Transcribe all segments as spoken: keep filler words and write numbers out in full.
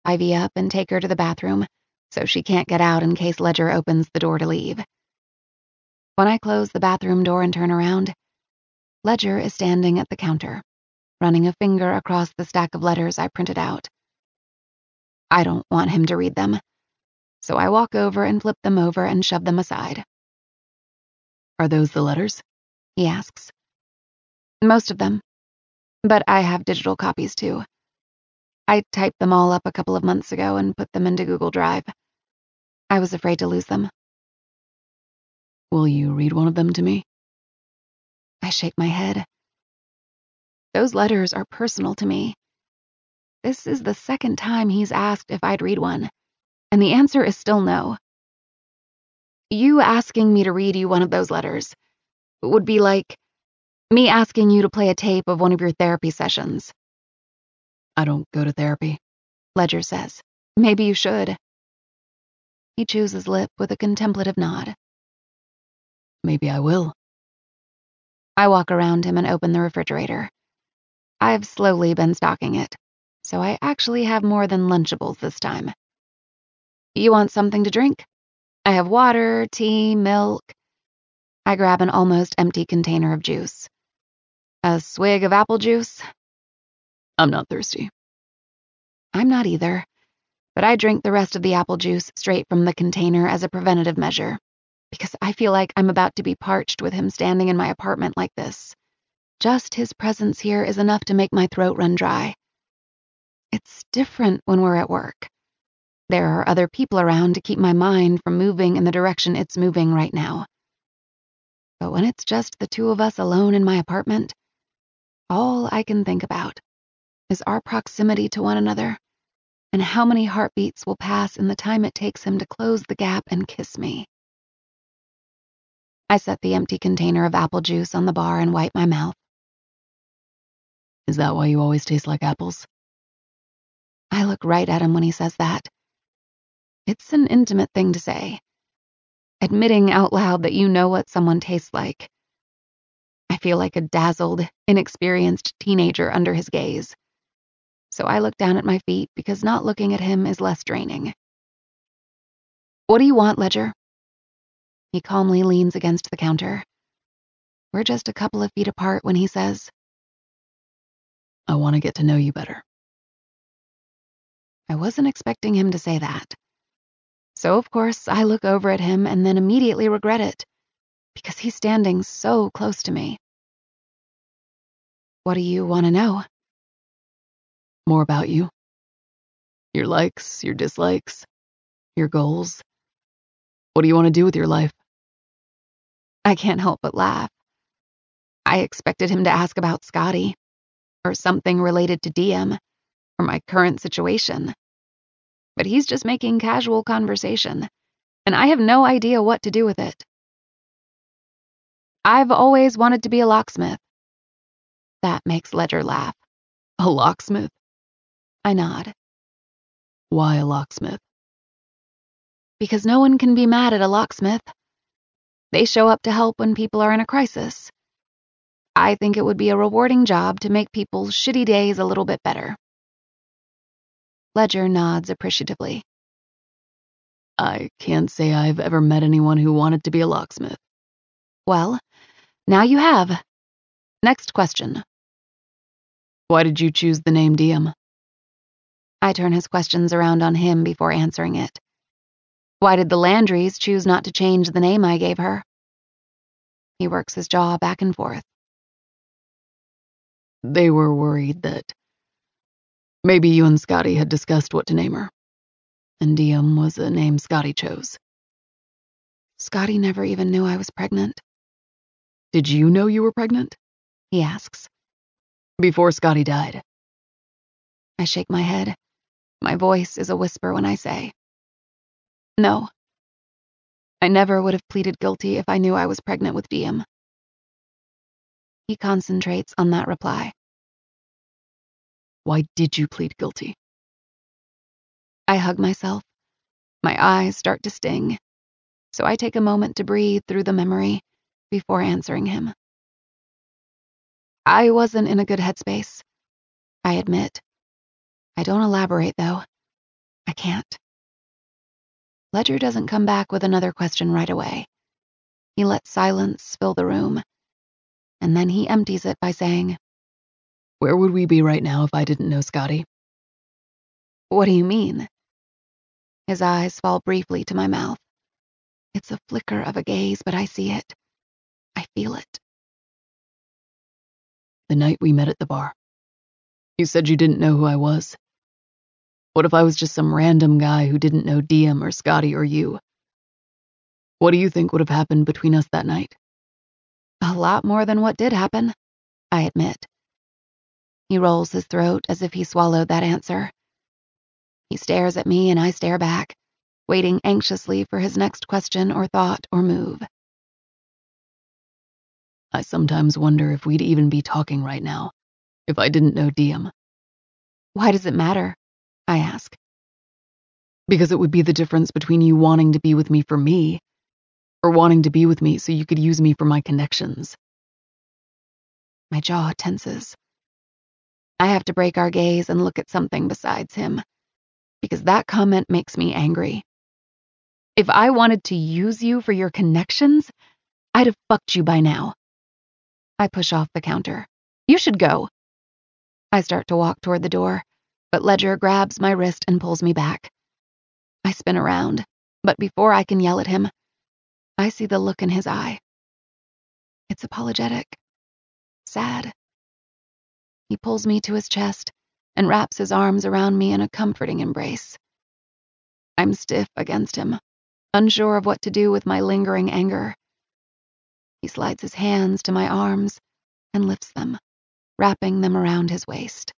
Ivy up and take her to the bathroom so she can't get out in case Ledger opens the door to leave. When I close the bathroom door and turn around, Ledger is standing at the counter, running a finger across the stack of letters I printed out. I don't want him to read them, so I walk over and flip them over and shove them aside. Are those the letters? He asks. Most of them, but I have digital copies too. I typed them all up a couple of months ago and put them into Google Drive. I was afraid to lose them. Will you read one of them to me? I shake my head. Those letters are personal to me. This is the second time he's asked if I'd read one, and the answer is still no. You asking me to read you one of those letters would be like me asking you to play a tape of one of your therapy sessions. I don't go to therapy, Ledger says. Maybe you should. He chews his lip with a contemplative nod. Maybe I will. I walk around him and open the refrigerator. I've slowly been stocking it, so I actually have more than Lunchables this time. You want something to drink? I have water, tea, milk. I grab an almost empty container of juice. A swig of apple juice? I'm not thirsty. I'm not either, but I drink the rest of the apple juice straight from the container as a preventative measure, because I feel like I'm about to be parched with him standing in my apartment like this. Just his presence here is enough to make my throat run dry. It's different when we're at work. There are other people around to keep my mind from moving in the direction it's moving right now. But when it's just the two of us alone in my apartment, all I can think about is our proximity to one another and how many heartbeats will pass in the time it takes him to close the gap and kiss me. I set the empty container of apple juice on the bar and wipe my mouth. Is that why you always taste like apples? I look right at him when he says that. It's an intimate thing to say. Admitting out loud that you know what someone tastes like. I feel like a dazzled, inexperienced teenager under his gaze. So I look down at my feet because not looking at him is less draining. What do you want, Ledger? He calmly leans against the counter. We're just a couple of feet apart when he says, I want to get to know you better. I wasn't expecting him to say that. So, of course, I look over at him and then immediately regret it, because he's standing so close to me. What do you want to know? More about you. Your likes, your dislikes, your goals. What do you want to do with your life? I can't help but laugh. I expected him to ask about Scotty, or something related to D M, or my current situation. But he's just making casual conversation, and I have no idea what to do with it. I've always wanted to be a locksmith. That makes Ledger laugh. A locksmith? I nod. Why a locksmith? Because no one can be mad at a locksmith. They show up to help when people are in a crisis. I think it would be a rewarding job to make people's shitty days a little bit better. Ledger nods appreciatively. I can't say I've ever met anyone who wanted to be a locksmith. Well, now you have. Next question. Why did you choose the name Diem? I turn his questions around on him before answering it. Why did the Landrys choose not to change the name I gave her? He works his jaw back and forth. They were worried that maybe you and Scotty had discussed what to name her, and Diem was a name Scotty chose. Scotty never even knew I was pregnant. Did you know you were pregnant? He asks. Before Scotty died. I shake my head. My voice is a whisper when I say, no. I never would have pleaded guilty if I knew I was pregnant with Diem. He concentrates on that reply. Why did you plead guilty? I hug myself. My eyes start to sting, so I take a moment to breathe through the memory before answering him. I wasn't in a good headspace. I admit. I don't elaborate, though. can't. Ledger doesn't come back with another question right away. He lets silence fill the room, and then he empties it by saying, Where would we be right now if I didn't know Scotty? What do you mean? His eyes fall briefly to my mouth. It's a flicker of a gaze, but I see it. I feel it. The night we met at the bar. You said you didn't know who I was. What if I was just some random guy who didn't know Diem or Scotty or you? What do you think would have happened between us that night? A lot more than what did happen, I admit. He rolls his throat as if he swallowed that answer. He stares at me and I stare back, waiting anxiously for his next question or thought or move. I sometimes wonder if we'd even be talking right now, if I didn't know Diem. Why does it matter? I ask. Because it would be the difference between you wanting to be with me for me, or wanting to be with me so you could use me for my connections. My jaw tenses. I have to break our gaze and look at something besides him, because that comment makes me angry. If I wanted to use you for your connections, I'd have fucked you by now. I push off the counter. You should go. I start to walk toward the door, but Ledger grabs my wrist and pulls me back. I spin around, but before I can yell at him, I see the look in his eye. It's apologetic. Sad. He pulls me to his chest and wraps his arms around me in a comforting embrace. I'm stiff against him, unsure of what to do with my lingering anger. He slides his hands to my arms and lifts them, wrapping them around his waist.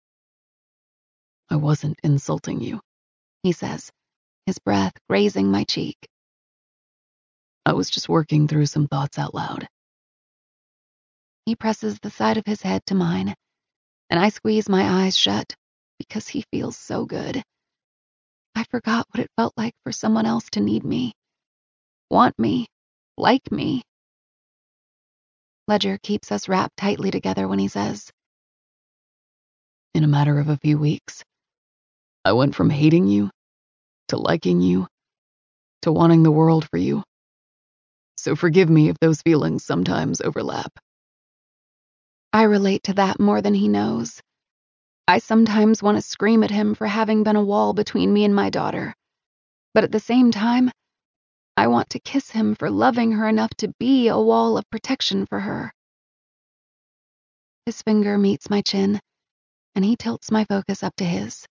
I wasn't insulting you, he says, his breath grazing my cheek. I was just working through some thoughts out loud. He presses the side of his head to mine, and I squeeze my eyes shut because he feels so good. I forgot what it felt like for someone else to need me, want me, like me. Ledger keeps us wrapped tightly together when he says, In a matter of a few weeks, I went from hating you, to liking you, to wanting the world for you. So forgive me if those feelings sometimes overlap. I relate to that more than he knows. I sometimes want to scream at him for having been a wall between me and my daughter. But at the same time, I want to kiss him for loving her enough to be a wall of protection for her. His finger meets my chin, and he tilts my focus up to his.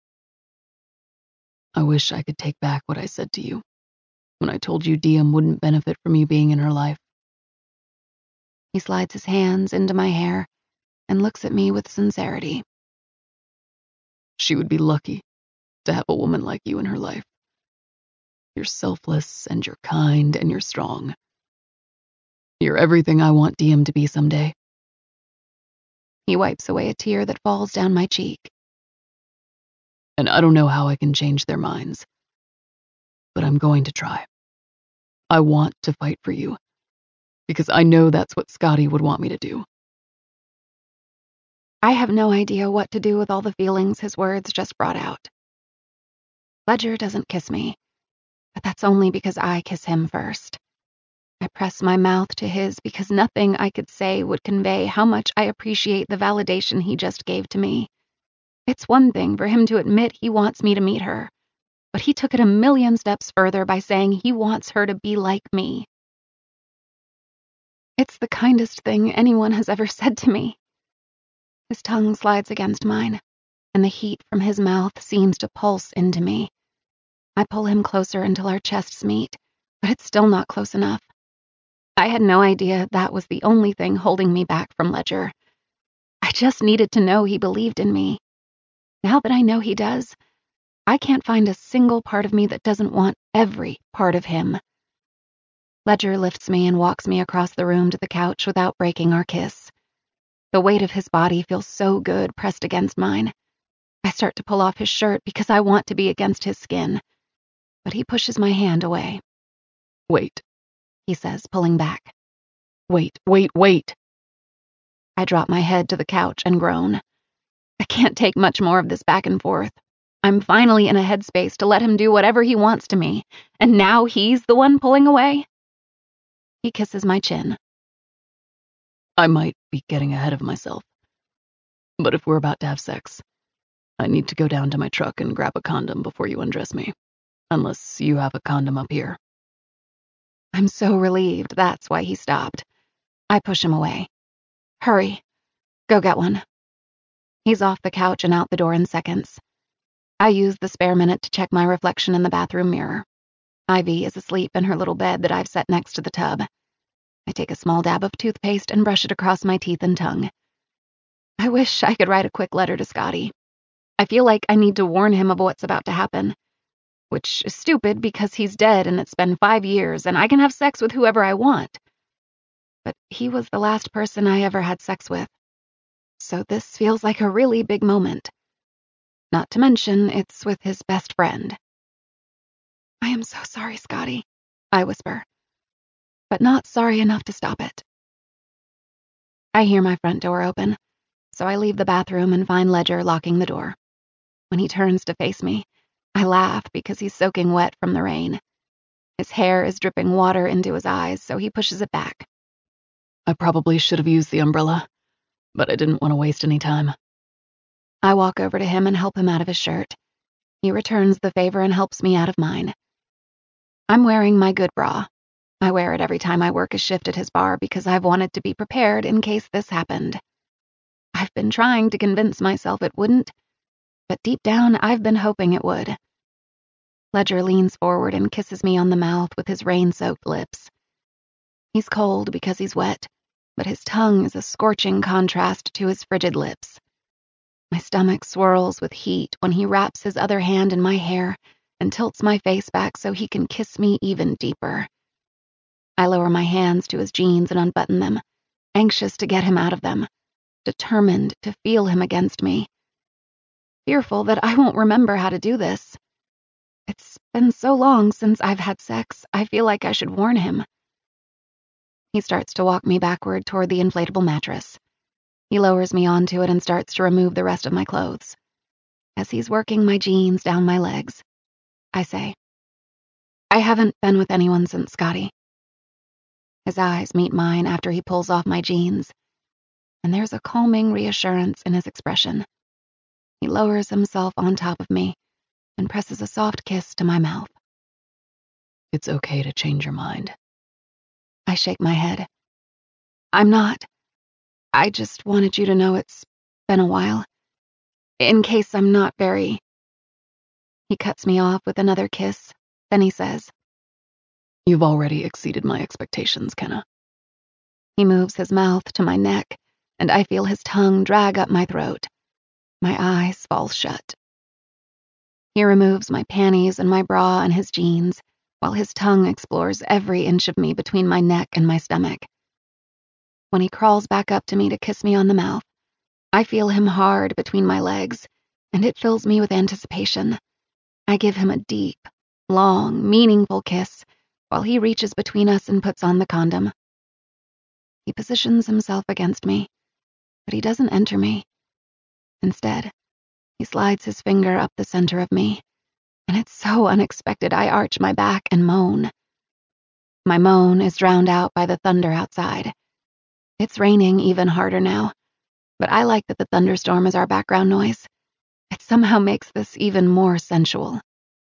I wish I could take back what I said to you when I told you Diem wouldn't benefit from you being in her life. He slides his hands into my hair and looks at me with sincerity. She would be lucky to have a woman like you in her life. You're selfless, and you're kind, and you're strong. You're everything I want Diem to be someday. He wipes away a tear that falls down my cheek. And I don't know how I can change their minds, but I'm going to try. I want to fight for you, because I know that's what Scotty would want me to do. I have no idea what to do with all the feelings his words just brought out. Ledger doesn't kiss me, but that's only because I kiss him first. I press my mouth to his because nothing I could say would convey how much I appreciate the validation he just gave to me. It's one thing for him to admit he wants me to meet her, but he took it a million steps further by saying he wants her to be like me. It's the kindest thing anyone has ever said to me. His tongue slides against mine, and the heat from his mouth seems to pulse into me. I pull him closer until our chests meet, but it's still not close enough. I had no idea that was the only thing holding me back from Ledger. I just needed to know he believed in me. Now that I know he does, I can't find a single part of me that doesn't want every part of him. Ledger lifts me and walks me across the room to the couch without breaking our kiss. The weight of his body feels so good pressed against mine. I start to pull off his shirt because I want to be against his skin, but he pushes my hand away. Wait, he says, pulling back. Wait, wait, wait. I drop my head to the couch and groan. I can't take much more of this back and forth. I'm finally in a headspace to let him do whatever he wants to me, and now he's the one pulling away? He kisses my chin. I might be getting ahead of myself, but if we're about to have sex, I need to go down to my truck and grab a condom before you undress me, unless you have a condom up here. I'm so relieved that's why he stopped. I push him away. Hurry. Go get one. He's off the couch and out the door in seconds. I use the spare minute to check my reflection in the bathroom mirror. Ivy is asleep in her little bed that I've set next to the tub. I take a small dab of toothpaste and brush it across my teeth and tongue. I wish I could write a quick letter to Scotty. I feel like I need to warn him of what's about to happen. Which is stupid because he's dead and it's been five years and I can have sex with whoever I want. But he was the last person I ever had sex with. So this feels like a really big moment. Not to mention, it's with his best friend. I am so sorry, Scotty, I whisper, but not sorry enough to stop it. I hear my front door open, so I leave the bathroom and find Ledger locking the door. When he turns to face me, I laugh because he's soaking wet from the rain. His hair is dripping water into his eyes, so he pushes it back. I probably should have used the umbrella, but I didn't want to waste any time. I walk over to him and help him out of his shirt. He returns the favor and helps me out of mine. I'm wearing my good bra. I wear it every time I work a shift at his bar because I've wanted to be prepared in case this happened. I've been trying to convince myself it wouldn't, but deep down I've been hoping it would. Ledger leans forward and kisses me on the mouth with his rain-soaked lips. He's cold because he's wet, but his tongue is a scorching contrast to his frigid lips. My stomach swirls with heat when he wraps his other hand in my hair and tilts my face back so he can kiss me even deeper. I lower my hands to his jeans and unbutton them, anxious to get him out of them, determined to feel him against me. Fearful that I won't remember how to do this. It's been so long since I've had sex, I feel like I should warn him. He starts to walk me backward toward the inflatable mattress. He lowers me onto it and starts to remove the rest of my clothes. As he's working my jeans down my legs, I say, I haven't been with anyone since Scotty. His eyes meet mine after he pulls off my jeans, and there's a calming reassurance in his expression. He lowers himself on top of me and presses a soft kiss to my mouth. It's okay to change your mind. I shake my head. I'm not. I just wanted you to know it's been a while. In case I'm not very... He cuts me off with another kiss. Then he says, You've already exceeded my expectations, Kenna. He moves his mouth to my neck, and I feel his tongue drag up my throat. My eyes fall shut. He removes my panties and my bra and his jeans, while his tongue explores every inch of me between my neck and my stomach. When he crawls back up to me to kiss me on the mouth, I feel him hard between my legs, and it fills me with anticipation. I give him a deep, long, meaningful kiss, while he reaches between us and puts on the condom. He positions himself against me, but he doesn't enter me. Instead, he slides his finger up the center of me, and it's so unexpected I arch my back and moan. My moan is drowned out by the thunder outside. It's raining even harder now, but I like that the thunderstorm is our background noise. It somehow makes this even more sensual.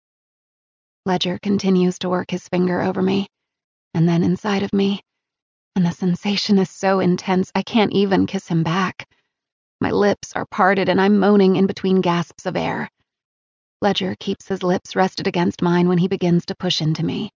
Ledger continues to work his finger over me, and then inside of me, and the sensation is so intense I can't even kiss him back. My lips are parted and I'm moaning in between gasps of air. Ledger keeps his lips rested against mine when he begins to push into me.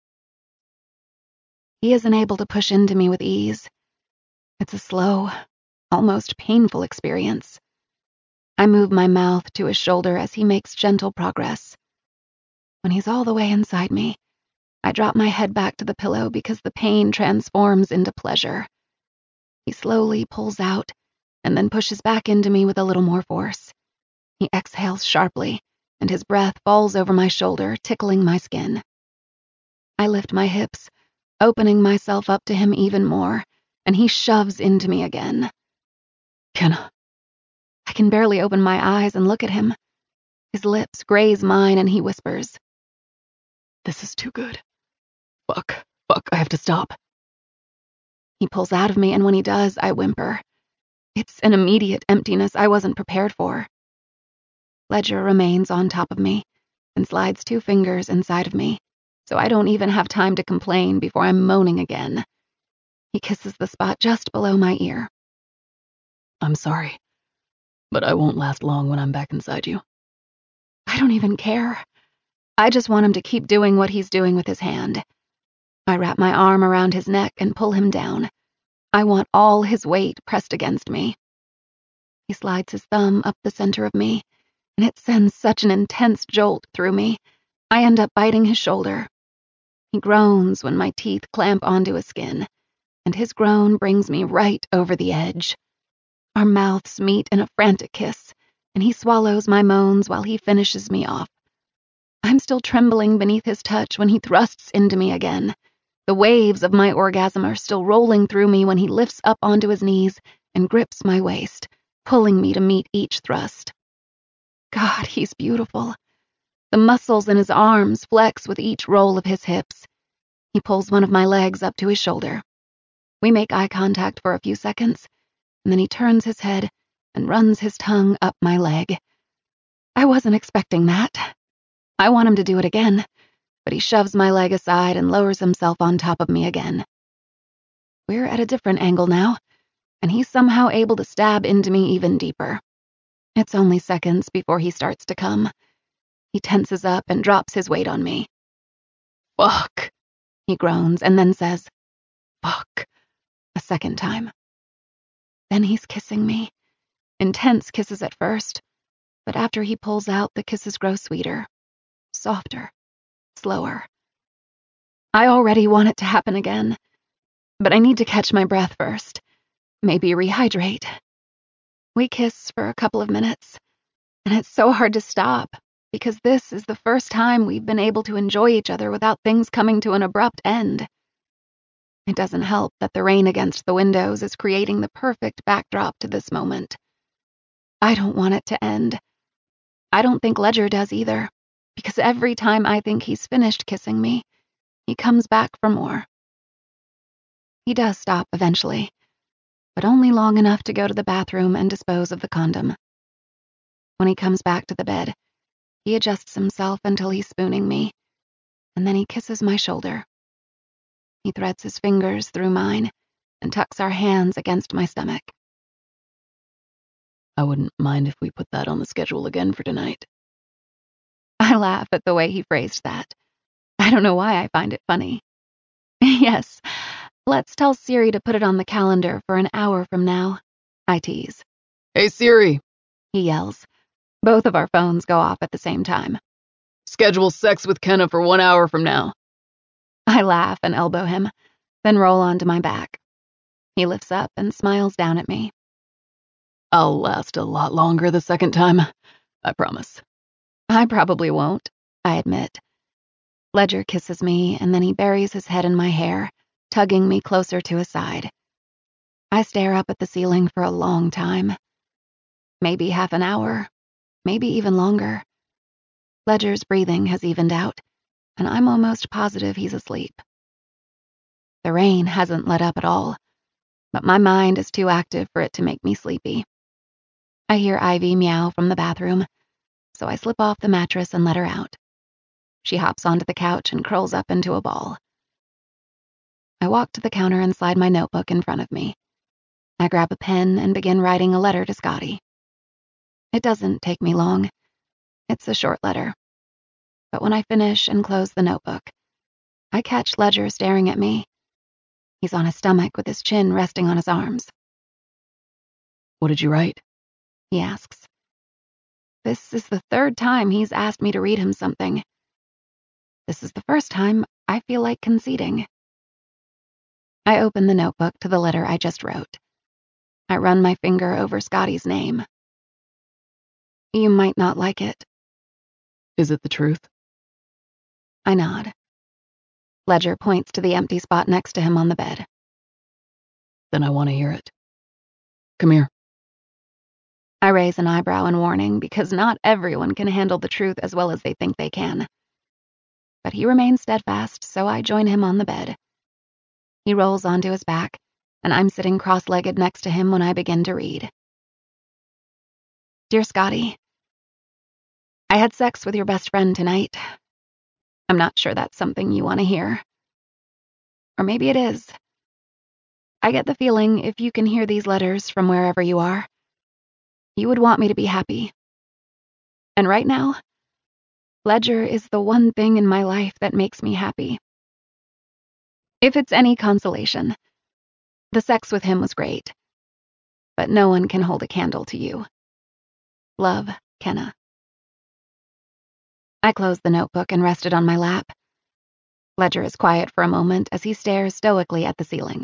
He isn't able to push into me with ease. It's a slow, almost painful experience. I move my mouth to his shoulder as he makes gentle progress. When he's all the way inside me, I drop my head back to the pillow because the pain transforms into pleasure. He slowly pulls out and then pushes back into me with a little more force. He exhales sharply, and his breath falls over my shoulder, tickling my skin. I lift my hips, opening myself up to him even more, and he shoves into me again. Kenna. I can barely open my eyes and look at him. His lips graze mine and he whispers, "This is too good. Fuck, fuck, I have to stop." He pulls out of me, and when he does, I whimper. It's an immediate emptiness I wasn't prepared for. Ledger remains on top of me and slides two fingers inside of me, so I don't even have time to complain before I'm moaning again. He kisses the spot just below my ear. "I'm sorry, but I won't last long when I'm back inside you." I don't even care. I just want him to keep doing what he's doing with his hand. I wrap my arm around his neck and pull him down. I want all his weight pressed against me. He slides his thumb up the center of me, and it sends such an intense jolt through me, I end up biting his shoulder. He groans when my teeth clamp onto his skin, and his groan brings me right over the edge. Our mouths meet in a frantic kiss, and he swallows my moans while he finishes me off. I'm still trembling beneath his touch when he thrusts into me again. The waves of my orgasm are still rolling through me when he lifts up onto his knees and grips my waist, pulling me to meet each thrust. God, he's beautiful. The muscles in his arms flex with each roll of his hips. He pulls one of my legs up to his shoulder. We make eye contact for a few seconds, and then he turns his head and runs his tongue up my leg. I wasn't expecting that. I want him to do it again, but he shoves my leg aside and lowers himself on top of me again. We're at a different angle now, and he's somehow able to stab into me even deeper. It's only seconds before he starts to come. He tenses up and drops his weight on me. "Fuck," he groans and then says, "Fuck," a second time. Then he's kissing me. Intense kisses at first, but after he pulls out, the kisses grow sweeter, softer, slower. I already want it to happen again, but I need to catch my breath first. Maybe rehydrate. We kiss for a couple of minutes, and it's so hard to stop, because this is the first time we've been able to enjoy each other without things coming to an abrupt end. It doesn't help that the rain against the windows is creating the perfect backdrop to this moment. I don't want it to end. I don't think Ledger does either, because every time I think he's finished kissing me, he comes back for more. He does stop eventually, but only long enough to go to the bathroom and dispose of the condom. When he comes back to the bed, he adjusts himself until he's spooning me, and then he kisses my shoulder. He threads his fingers through mine and tucks our hands against my stomach. "I wouldn't mind if we put that on the schedule again for tonight." I laugh at the way he phrased that. I don't know why I find it funny. Yes, let's tell Siri to put it on the calendar for an hour from now, I tease. "Hey Siri," he yells. Both of our phones go off at the same time. "Schedule sex with Kenna for one hour from now." I laugh and elbow him, then roll onto my back. He lifts up and smiles down at me. "I'll last a lot longer the second time, I promise." I probably won't, I admit. Ledger kisses me, and then he buries his head in my hair, tugging me closer to his side. I stare up at the ceiling for a long time. Maybe half an hour, maybe even longer. Ledger's breathing has evened out, and I'm almost positive he's asleep. The rain hasn't let up at all, but my mind is too active for it to make me sleepy. I hear Ivy meow from the bathroom, so I slip off the mattress and let her out. She hops onto the couch and curls up into a ball. I walk to the counter and slide my notebook in front of me. I grab a pen and begin writing a letter to Scotty. It doesn't take me long. It's a short letter. But when I finish and close the notebook, I catch Ledger staring at me. He's on his stomach with his chin resting on his arms. "What did you write?" he asks. This is the third time he's asked me to read him something. This is the first time I feel like conceding. I open the notebook to the letter I just wrote. I run my finger over Scotty's name. You might not like it. "Is it the truth?" I nod. Ledger points to the empty spot next to him on the bed. "Then I want to hear it. Come here." I raise an eyebrow in warning because not everyone can handle the truth as well as they think they can. But he remains steadfast, so I join him on the bed. He rolls onto his back, and I'm sitting cross-legged next to him when I begin to read. Dear Scotty, I had sex with your best friend tonight. I'm not sure that's something you want to hear. Or maybe it is. I get the feeling if you can hear these letters from wherever you are, you would want me to be happy. And right now, Ledger is the one thing in my life that makes me happy. If it's any consolation, the sex with him was great, but no one can hold a candle to you. Love, Kenna. I closed the notebook and rested on my lap. Ledger is quiet for a moment as he stares stoically at the ceiling.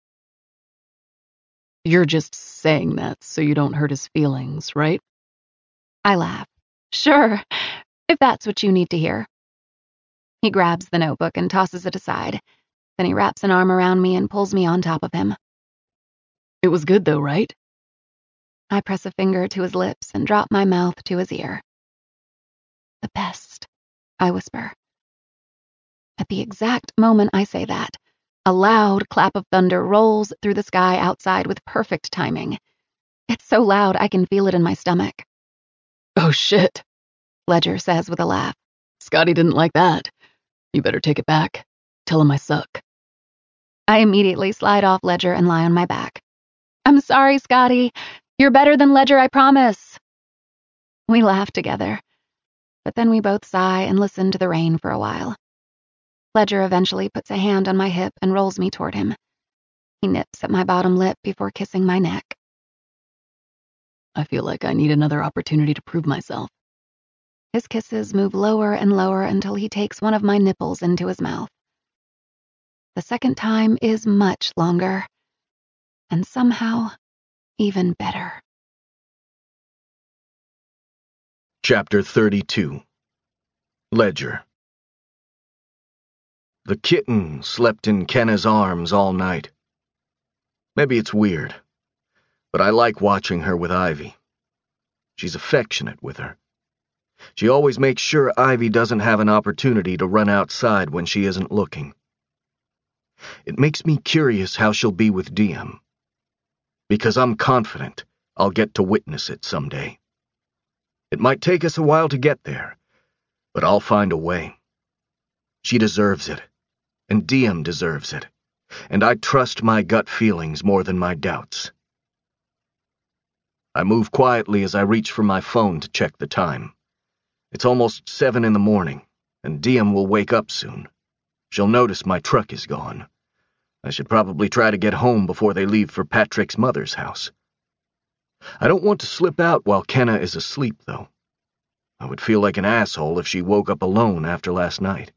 You're just saying that so you don't hurt his feelings, right? I laugh. Sure, if that's what you need to hear. He grabs the notebook and tosses it aside. Then he wraps an arm around me and pulls me on top of him. It was good though, right? I press a finger to his lips and drop my mouth to his ear. The best, I whisper. At the exact moment I say that, a loud clap of thunder rolls through the sky outside with perfect timing. It's so loud I can feel it in my stomach. Oh shit, Ledger says with a laugh. Scotty didn't like that. You better take it back. Tell him I suck. I immediately slide off Ledger and lie on my back. I'm sorry, Scotty. You're better than Ledger, I promise. We laugh together, but then we both sigh and listen to the rain for a while. Ledger eventually puts a hand on my hip and rolls me toward him. He nips at my bottom lip before kissing my neck. I feel like I need another opportunity to prove myself. His kisses move lower and lower until he takes one of my nipples into his mouth. The second time is much longer, and somehow even better. Chapter thirty-two. Ledger. The kitten slept in Kenna's arms all night. Maybe it's weird, but I like watching her with Ivy. She's affectionate with her. She always makes sure Ivy doesn't have an opportunity to run outside when she isn't looking. It makes me curious how she'll be with Diem, because I'm confident I'll get to witness it someday. It might take us a while to get there, but I'll find a way. She deserves it, and Diem deserves it, and I trust my gut feelings more than my doubts. I move quietly as I reach for my phone to check the time. It's almost seven in the morning, and Diem will wake up soon. She'll notice my truck is gone. I should probably try to get home before they leave for Patrick's mother's house. I don't want to slip out while Kenna is asleep, though. I would feel like an asshole if she woke up alone after last night.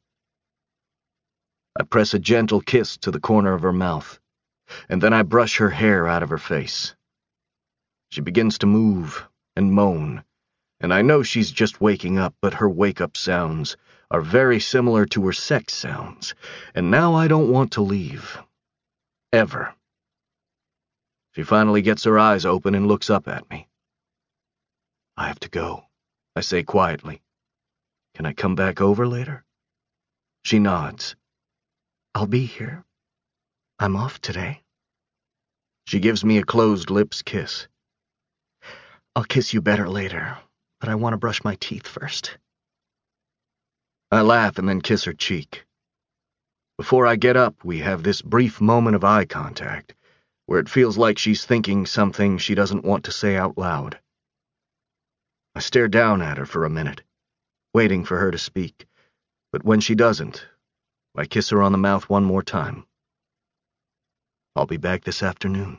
I press a gentle kiss to the corner of her mouth, and then I brush her hair out of her face. She begins to move and moan, and I know she's just waking up, but her wake-up sounds are very similar to her sex sounds, and now I don't want to leave. Ever. She finally gets her eyes open and looks up at me. I have to go, I say quietly. Can I come back over later? She nods. I'll be here. I'm off today. She gives me a closed lips kiss. I'll kiss you better later, but I want to brush my teeth first. I laugh and then kiss her cheek. Before I get up, we have this brief moment of eye contact, where it feels like she's thinking something she doesn't want to say out loud. I stare down at her for a minute, waiting for her to speak, but when she doesn't, I kiss her on the mouth one more time. I'll be back this afternoon.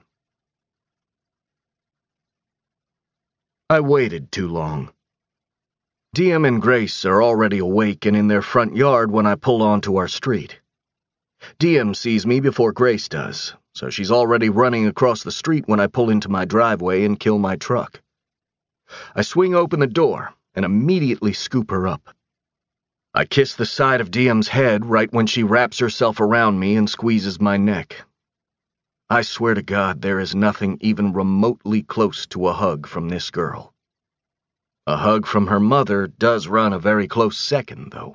I waited too long. Diem and Grace are already awake and in their front yard when I pull onto our street. Diem sees me before Grace does, so she's already running across the street when I pull into my driveway and kill my truck. I swing open the door and immediately scoop her up. I kiss the side of Diem's head right when she wraps herself around me and squeezes my neck. I swear to God there is nothing even remotely close to a hug from this girl. A hug from her mother does run a very close second, though.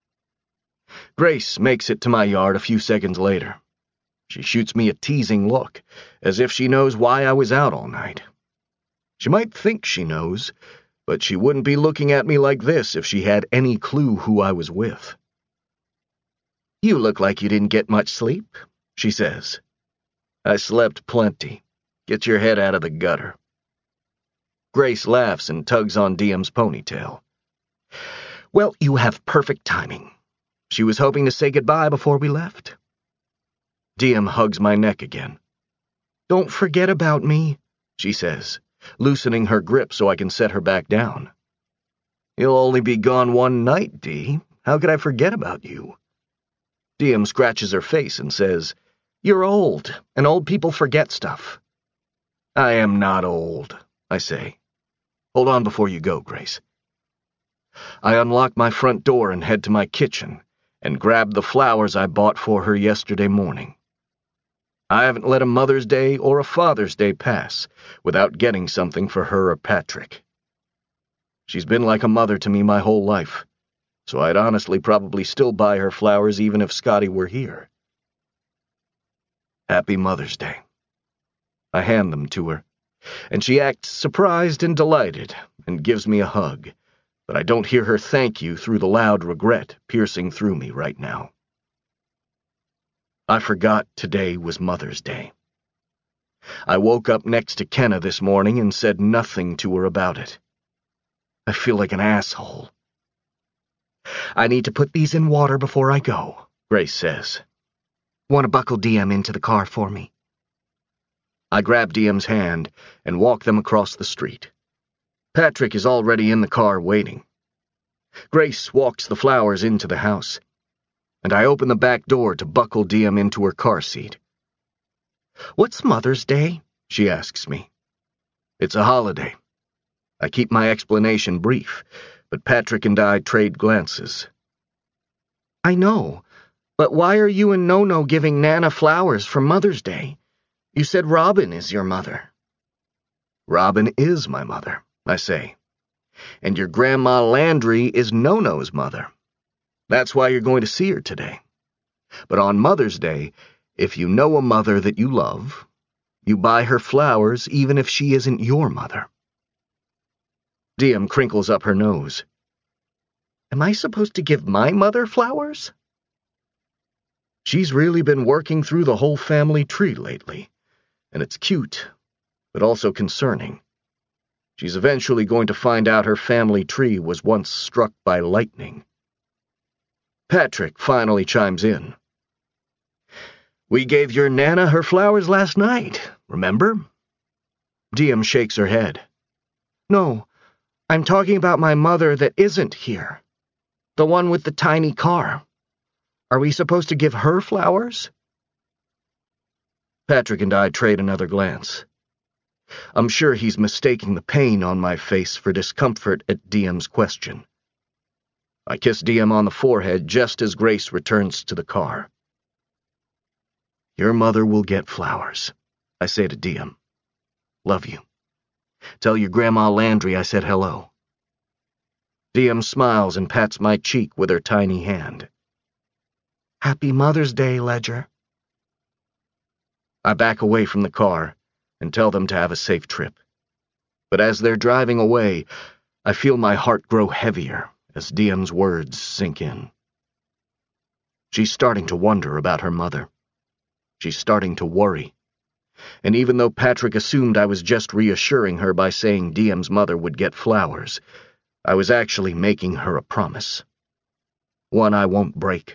Grace makes it to my yard a few seconds later. She shoots me a teasing look, as if she knows why I was out all night. She might think she knows, but she wouldn't be looking at me like this if she had any clue who I was with. "You look like you didn't get much sleep," she says. "I slept plenty. Get your head out of the gutter." Grace laughs and tugs on Diem's ponytail. "Well, you have perfect timing. She was hoping to say goodbye before we left." Diem hugs my neck again. "Don't forget about me," she says, loosening her grip so I can set her back down. "You'll only be gone one night, Dee. How could I forget about you?" Diem scratches her face and says, "You're old, and old people forget stuff." "I am not old," I say. "Hold on before you go, Grace." I unlock my front door and head to my kitchen and grab the flowers I bought for her yesterday morning. I haven't let a Mother's Day or a Father's Day pass without getting something for her or Patrick. She's been like a mother to me my whole life, so I'd honestly probably still buy her flowers even if Scotty were here. Happy Mother's Day. I hand them to her, and she acts surprised and delighted and gives me a hug, but I don't hear her thank you through the loud regret piercing through me right now. I forgot today was Mother's Day. I woke up next to Kenna this morning and said nothing to her about it. I feel like an asshole. "I need to put these in water before I go," Grace says. "Want to buckle Diem into the car for me?" I grab Diem's hand and walk them across the street. Patrick is already in the car waiting. Grace walks the flowers into the house, and I open the back door to buckle Diem into her car seat. "What's Mother's Day?" she asks me. "It's a holiday." I keep my explanation brief, but Patrick and I trade glances. "I know, but why are you and Nono giving Nana flowers for Mother's Day? You said Robin is your mother." "Robin is my mother," I say. "And your Grandma Landry is Nono's mother. That's why you're going to see her today. But on Mother's Day, if you know a mother that you love, you buy her flowers even if she isn't your mother." Diem crinkles up her nose. "Am I supposed to give my mother flowers?" She's really been working through the whole family tree lately, and it's cute, but also concerning. She's eventually going to find out her family tree was once struck by lightning. Patrick finally chimes in. "We gave your Nana her flowers last night, remember?" Diem shakes her head. "No, I'm talking about my mother that isn't here. The one with the tiny car. Are we supposed to give her flowers?" Patrick and I trade another glance. I'm sure he's mistaking the pain on my face for discomfort at Diem's question. I kiss Diem on the forehead just as Grace returns to the car. "Your mother will get flowers," I say to Diem. "Love you. Tell your Grandma Landry I said hello." Diem smiles and pats my cheek with her tiny hand. "Happy Mother's Day, Ledger." I back away from the car and tell them to have a safe trip. But as they're driving away, I feel my heart grow heavier as Diem's words sink in. She's starting to wonder about her mother. She's starting to worry. And even though Patrick assumed I was just reassuring her by saying Diem's mother would get flowers, I was actually making her a promise. One I won't break.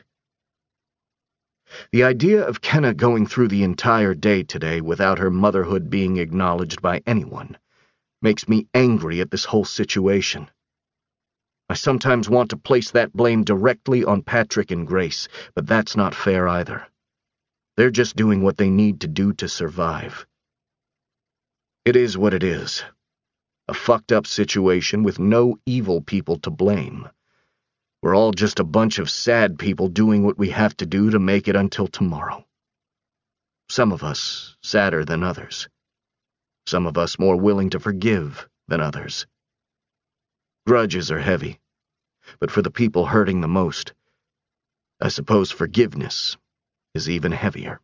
The idea of Kenna going through the entire day today without her motherhood being acknowledged by anyone makes me angry at this whole situation. I sometimes want to place that blame directly on Patrick and Grace, but that's not fair either. They're just doing what they need to do to survive. It is what it is. A fucked up situation with no evil people to blame. We're all just a bunch of sad people doing what we have to do to make it until tomorrow. some of us sadder than others. Some of us more willing to forgive than others. Grudges are heavy, but for the people hurting the most, I suppose forgiveness is even heavier.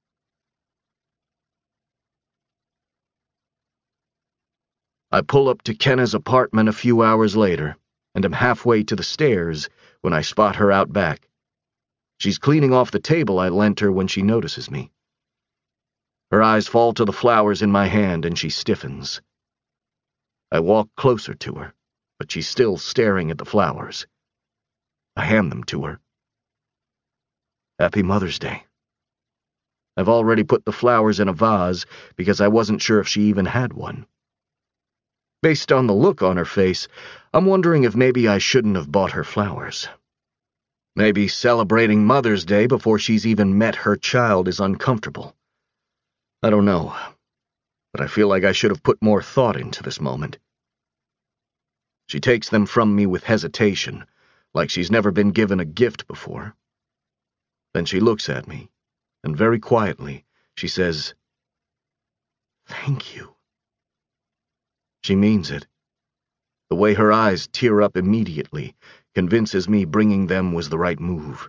I pull up to Kenna's apartment a few hours later, and am halfway to the stairs when I spot her out back. She's cleaning off the table I lent her when she notices me. Her eyes fall to the flowers in my hand and she stiffens. I walk closer to her, but she's still staring at the flowers. I hand them to her. Happy Mother's Day. I've already put the flowers in a vase because I wasn't sure if she even had one. Based on the look on her face, I'm wondering if maybe I shouldn't have bought her flowers. Maybe celebrating Mother's Day before she's even met her child is uncomfortable. I don't know, but I feel like I should have put more thought into this moment. She takes them from me with hesitation, like she's never been given a gift before. Then she looks at me, and very quietly, she says, "Thank you." She means it. The way her eyes tear up immediately convinces me bringing them was the right move.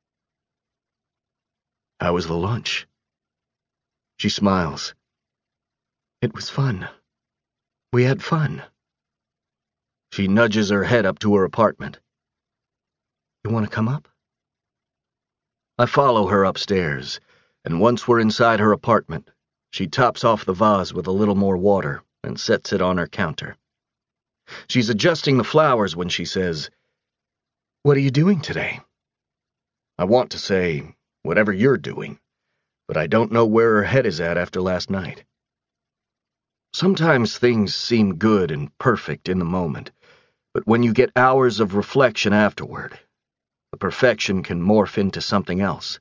How was the lunch? She smiles. It was fun. We had fun. She nudges her head up to her apartment. You want to come up? I follow her upstairs, and once we're inside her apartment, she tops off the vase with a little more water and sets it on her counter. She's adjusting the flowers when she says, "What are you doing today?" I want to say, "Whatever you're doing," but I don't know where her head is at after last night. Sometimes things seem good and perfect in the moment, but when you get hours of reflection afterward, the perfection can morph into something else.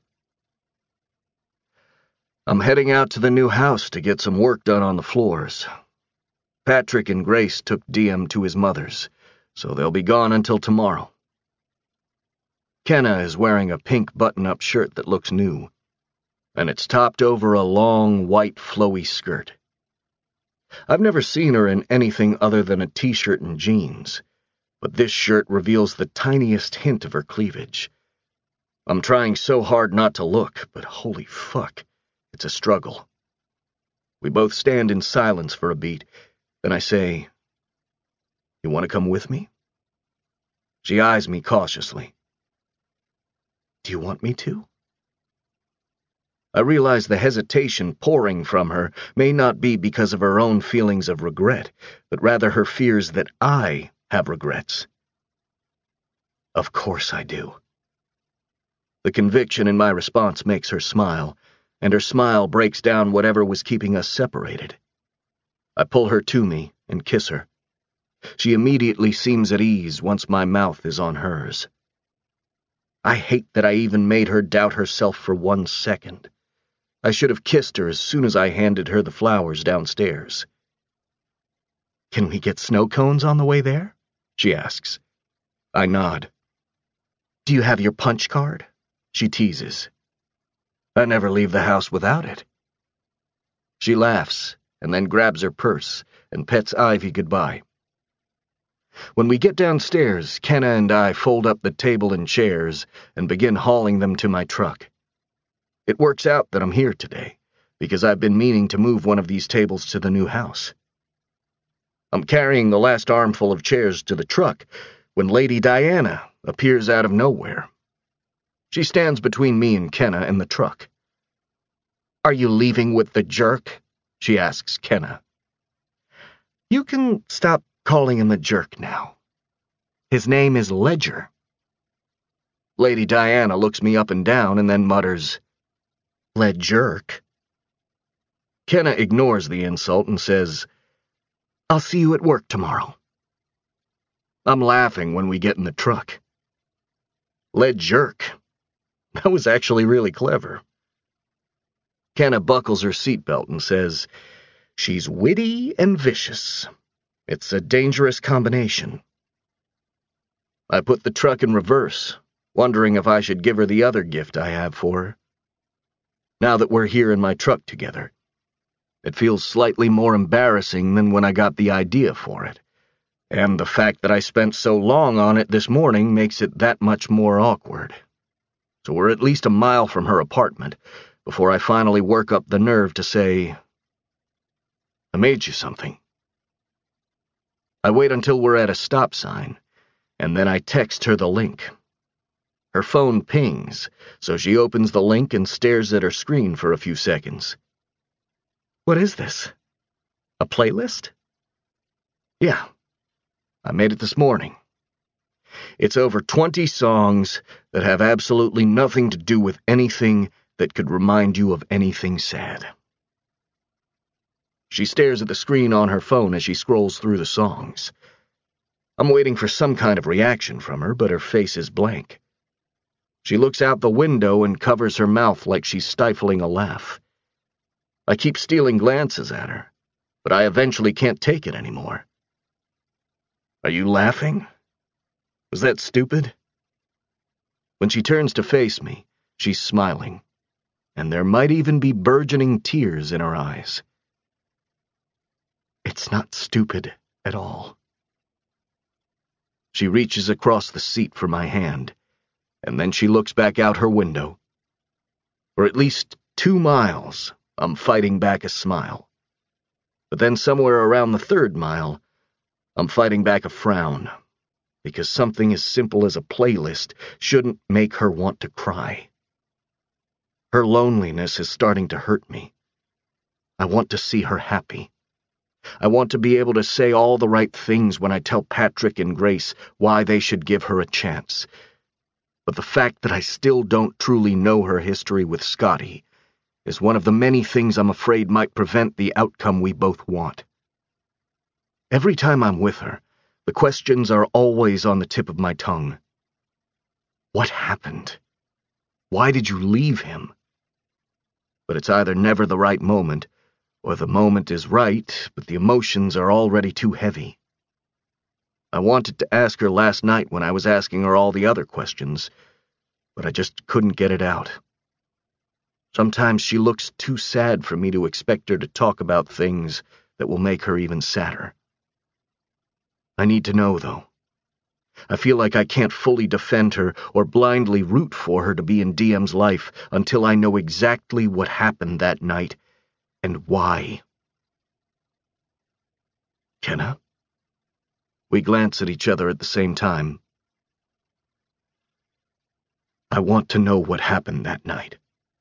I'm heading out to the new house to get some work done on the floors. Patrick and Grace took Diem to his mother's, so they'll be gone until tomorrow. Kenna is wearing a pink button-up shirt that looks new, and it's topped over a long, white, flowy skirt. I've never seen her in anything other than a t-shirt and jeans, but this shirt reveals the tiniest hint of her cleavage. I'm trying so hard not to look, but holy fuck, it's a struggle. We both stand in silence for a beat, then I say, "You want to come with me?" She eyes me cautiously. Do you want me to? I realize the hesitation pouring from her may not be because of her own feelings of regret, but rather her fears that I have regrets. Of course I do. The conviction in my response makes her smile, and her smile breaks down whatever was keeping us separated. I pull her to me and kiss her. She immediately seems at ease once my mouth is on hers. I hate that I even made her doubt herself for one second. I should have kissed her as soon as I handed her the flowers downstairs. Can we get snow cones on the way there? She asks. I nod. Do you have your punch card? She teases. I never leave the house without it. She laughs and then grabs her purse and pets Ivy goodbye. When we get downstairs, Kenna and I fold up the table and chairs and begin hauling them to my truck. It works out that I'm here today, because I've been meaning to move one of these tables to the new house. I'm carrying the last armful of chairs to the truck when Lady Diana appears out of nowhere. She stands between me and Kenna and the truck. Are you leaving with the jerk? She asks Kenna. You can stop calling him the jerk now. His name is Ledger. Lady Diana looks me up and down and then mutters, Led jerk. Kenna ignores the insult and says, I'll see you at work tomorrow. I'm laughing when we get in the truck. Led jerk. That was actually really clever. Kenna buckles her seatbelt and says, She's witty and vicious. It's a dangerous combination. I put the truck in reverse, wondering if I should give her the other gift I have for her. now that we're here in my truck together. It feels slightly more embarrassing than when I got the idea for it, and the fact that I spent so long on it this morning makes it that much more awkward. So we're at least a mile from her apartment before I finally work up the nerve to say, "I made you something." I wait until we're at a stop sign, and then I text her the link. Her phone pings, so she opens the link and stares at her screen for a few seconds. "What is this? A playlist?" "Yeah, I made it this morning. It's over twenty songs that have absolutely nothing to do with anything that could remind you of anything sad." She stares at the screen on her phone as she scrolls through the songs. I'm waiting for some kind of reaction from her, but her face is blank. She looks out the window and covers her mouth like she's stifling a laugh. I keep stealing glances at her, but I eventually can't take it anymore. "Are you laughing? Was that stupid?" When she turns to face me, she's smiling, and there might even be burgeoning tears in her eyes. "It's not stupid at all." She reaches across the seat for my hand, and then she looks back out her window. For at least two miles, I'm fighting back a smile. But then somewhere around the third mile, I'm fighting back a frown, because something as simple as a playlist shouldn't make her want to cry. Her loneliness is starting to hurt me. I want to see her happy. I want to be able to say all the right things when I tell Patrick and Grace why they should give her a chance. But the fact that I still don't truly know her history with Scotty is one of the many things I'm afraid might prevent the outcome we both want. Every time I'm with her, the questions are always on the tip of my tongue. What happened? Why did you leave him? But it's either never the right moment, or the moment is right, but the emotions are already too heavy. I wanted to ask her last night when I was asking her all the other questions, but I just couldn't get it out. Sometimes she looks too sad for me to expect her to talk about things that will make her even sadder. I need to know, though. I feel like I can't fully defend her or blindly root for her to be in D M's life until I know exactly what happened that night and why. "Kenna?" We glance at each other at the same time. "I want to know what happened that night."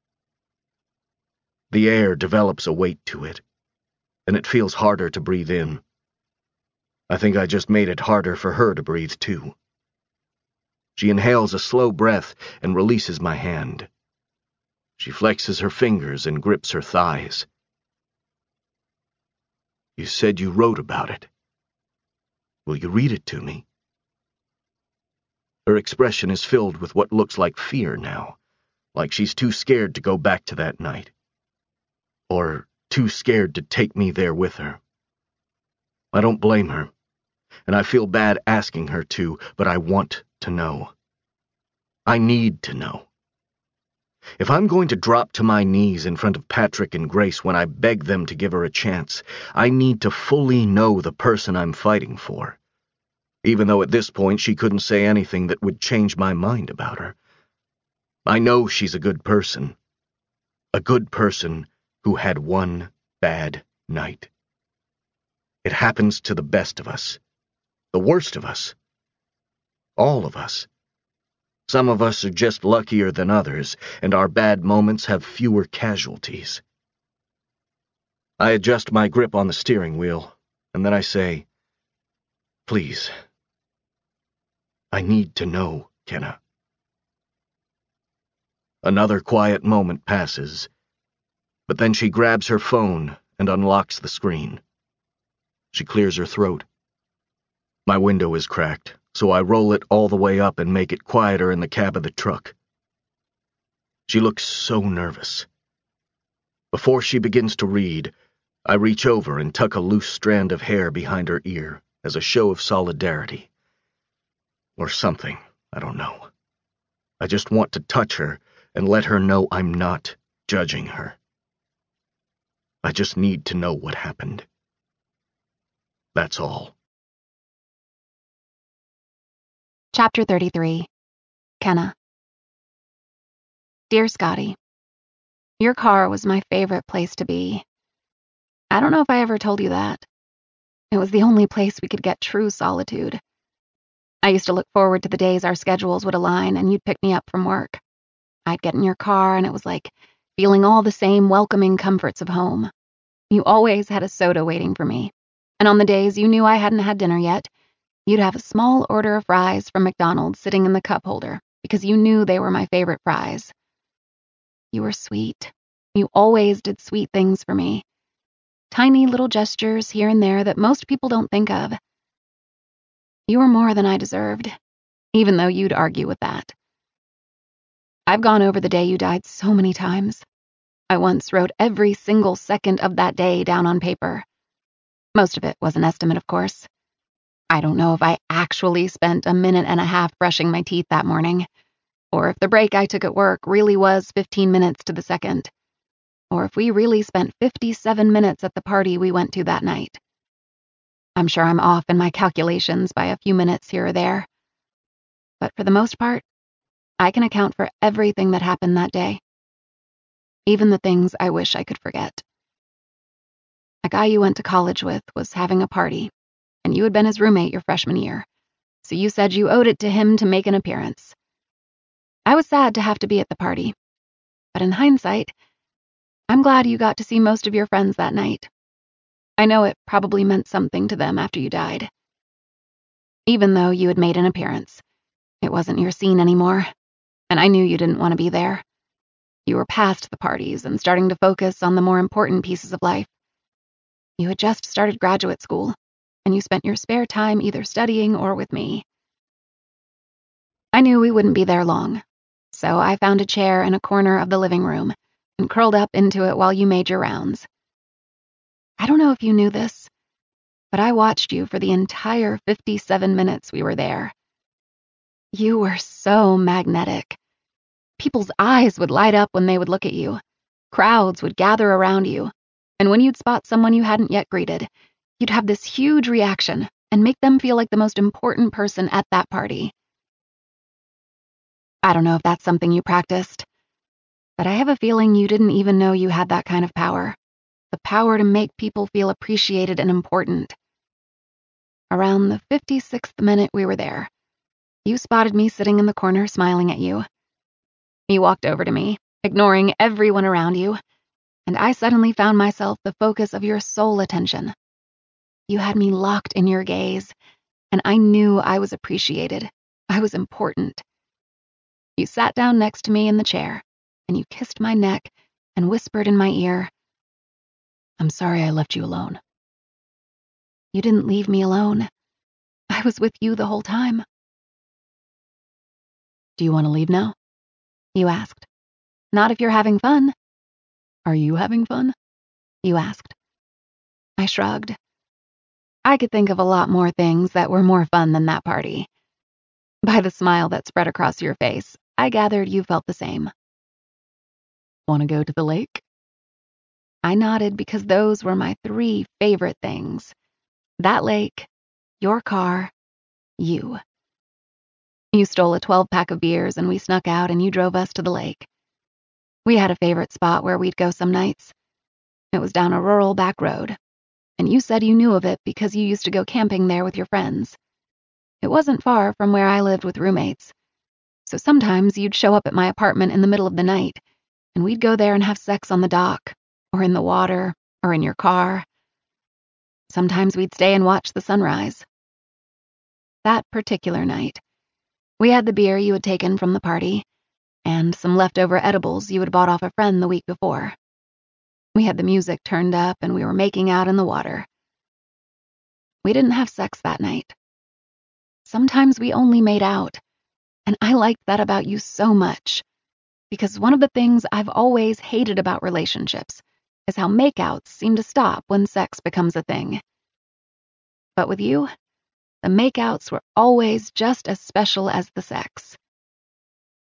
The air develops a weight to it, and it feels harder to breathe in. I think I just made it harder for her to breathe, too. She inhales a slow breath and releases my hand. She flexes her fingers and grips her thighs. "You said you wrote about it. Will you read it to me?" Her expression is filled with what looks like fear now, like she's too scared to go back to that night. Or too scared to take me there with her. I don't blame her, and I feel bad asking her to, but I want to know. I need to know. If I'm going to drop to my knees in front of Patrick and Grace when I beg them to give her a chance, I need to fully know the person I'm fighting for. Even though at this point she couldn't say anything that would change my mind about her. I know she's a good person. A good person who had one bad night. It happens to the best of us. The worst of us. All of us. Some of us are just luckier than others, and our bad moments have fewer casualties. I adjust my grip on the steering wheel, and then I say, "Please. I need to know, Kenna." Another quiet moment passes, but then she grabs her phone and unlocks the screen. She clears her throat. My window is cracked, so I roll it all the way up and make it quieter in the cab of the truck. She looks so nervous. Before she begins to read, I reach over and tuck a loose strand of hair behind her ear as a show of solidarity. Or something, I don't know. I just want to touch her and let her know I'm not judging her. I just need to know what happened. That's all. Chapter thirty-three. Kenna. Dear Scotty, your car was my favorite place to be. I don't know if I ever told you that. It was the only place we could get true solitude. I used to look forward to the days our schedules would align and you'd pick me up from work. I'd get in your car and it was like feeling all the same welcoming comforts of home. You always had a soda waiting for me. And on the days you knew I hadn't had dinner yet, you'd have a small order of fries from McDonald's sitting in the cup holder because you knew they were my favorite fries. You were sweet. You always did sweet things for me. Tiny little gestures here and there that most people don't think of. You were more than I deserved, even though you'd argue with that. I've gone over the day you died so many times. I once wrote every single second of that day down on paper. Most of it was an estimate, of course. I don't know if I actually spent a minute and a half brushing my teeth that morning, or if the break I took at work really was fifteen minutes to the second, or if we really spent fifty-seven minutes at the party we went to that night. I'm sure I'm off in my calculations by a few minutes here or there. But for the most part, I can account for everything that happened that day. Even the things I wish I could forget. A guy you went to college with was having a party, and you had been his roommate your freshman year, so you said you owed it to him to make an appearance. I was sad to have to be at the party, but in hindsight, I'm glad you got to see most of your friends that night. I know it probably meant something to them after you died. Even though you had made an appearance, it wasn't your scene anymore, and I knew you didn't want to be there. You were past the parties and starting to focus on the more important pieces of life. You had just started graduate school, and you spent your spare time either studying or with me. I knew we wouldn't be there long, so I found a chair in a corner of the living room and curled up into it while you made your rounds. I don't know if you knew this, but I watched you for the entire fifty-seven minutes we were there. You were so magnetic. People's eyes would light up when they would look at you. Crowds would gather around you, and when you'd spot someone you hadn't yet greeted, you'd have this huge reaction and make them feel like the most important person at that party. I don't know if that's something you practiced, but I have a feeling you didn't even know you had that kind of power. The power to make people feel appreciated and important. Around the fifty-sixth minute we were there, you spotted me sitting in the corner smiling at you. You walked over to me, ignoring everyone around you, and I suddenly found myself the focus of your sole attention. You had me locked in your gaze, and I knew I was appreciated. I was important. You sat down next to me in the chair, and you kissed my neck and whispered in my ear, "I'm sorry I left you alone." You didn't leave me alone. I was with you the whole time. Do you want to leave now? You asked. Not if you're having fun. Are you having fun? You asked. I shrugged. I could think of a lot more things that were more fun than that party. By the smile that spread across your face, I gathered you felt the same. Want to go to the lake? I nodded because those were my three favorite things. That lake, your car, you. You stole a twelve-pack of beers and we snuck out and you drove us to the lake. We had a favorite spot where we'd go some nights. It was down a rural back road, and you said you knew of it because you used to go camping there with your friends. It wasn't far from where I lived with roommates, so sometimes you'd show up at my apartment in the middle of the night, and we'd go there and have sex on the dock, or in the water, or in your car. Sometimes we'd stay and watch the sunrise. That particular night, we had the beer you had taken from the party, and some leftover edibles you had bought off a friend the week before. We had the music turned up and we were making out in the water. We didn't have sex that night. Sometimes we only made out, and I liked that about you so much, because one of the things I've always hated about relationships is how makeouts seem to stop when sex becomes a thing. But with you, the makeouts were always just as special as the sex.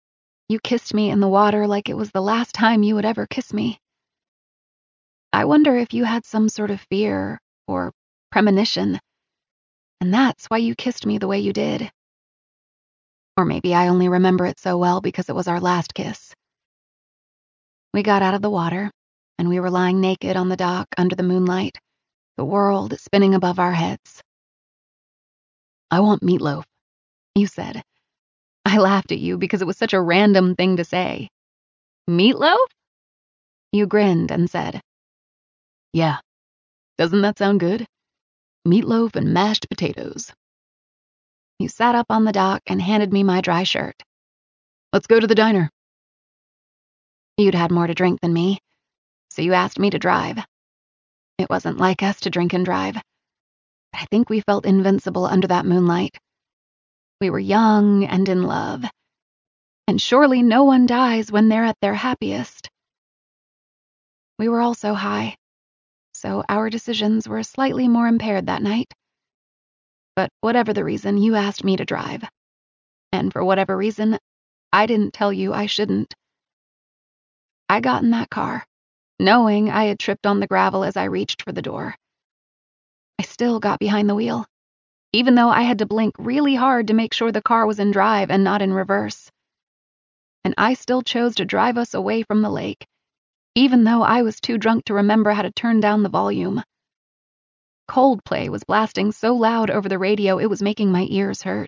You kissed me in the water like it was the last time you would ever kiss me. I wonder if you had some sort of fear or premonition, and that's why you kissed me the way you did. Or maybe I only remember it so well because it was our last kiss. We got out of the water, and we were lying naked on the dock under the moonlight, the world spinning above our heads. I want meatloaf, You said. I laughed at you because it was such a random thing to say. Meatloaf? You grinned and said, Yeah. Doesn't that sound good? Meatloaf and mashed potatoes. You sat up on the dock and handed me my dry shirt. Let's go to the diner. You'd had more to drink than me, so you asked me to drive. It wasn't like us to drink and drive. But I think we felt invincible under that moonlight. We were young and in love. And surely no one dies when they're at their happiest. We were all so high, so our decisions were slightly more impaired that night. But whatever the reason, you asked me to drive. And for whatever reason, I didn't tell you I shouldn't. I got in that car, knowing I had tripped on the gravel as I reached for the door. I still got behind the wheel, even though I had to blink really hard to make sure the car was in drive and not in reverse. And I still chose to drive us away from the lake, even though I was too drunk to remember how to turn down the volume. Coldplay was blasting so loud over the radio it was making my ears hurt.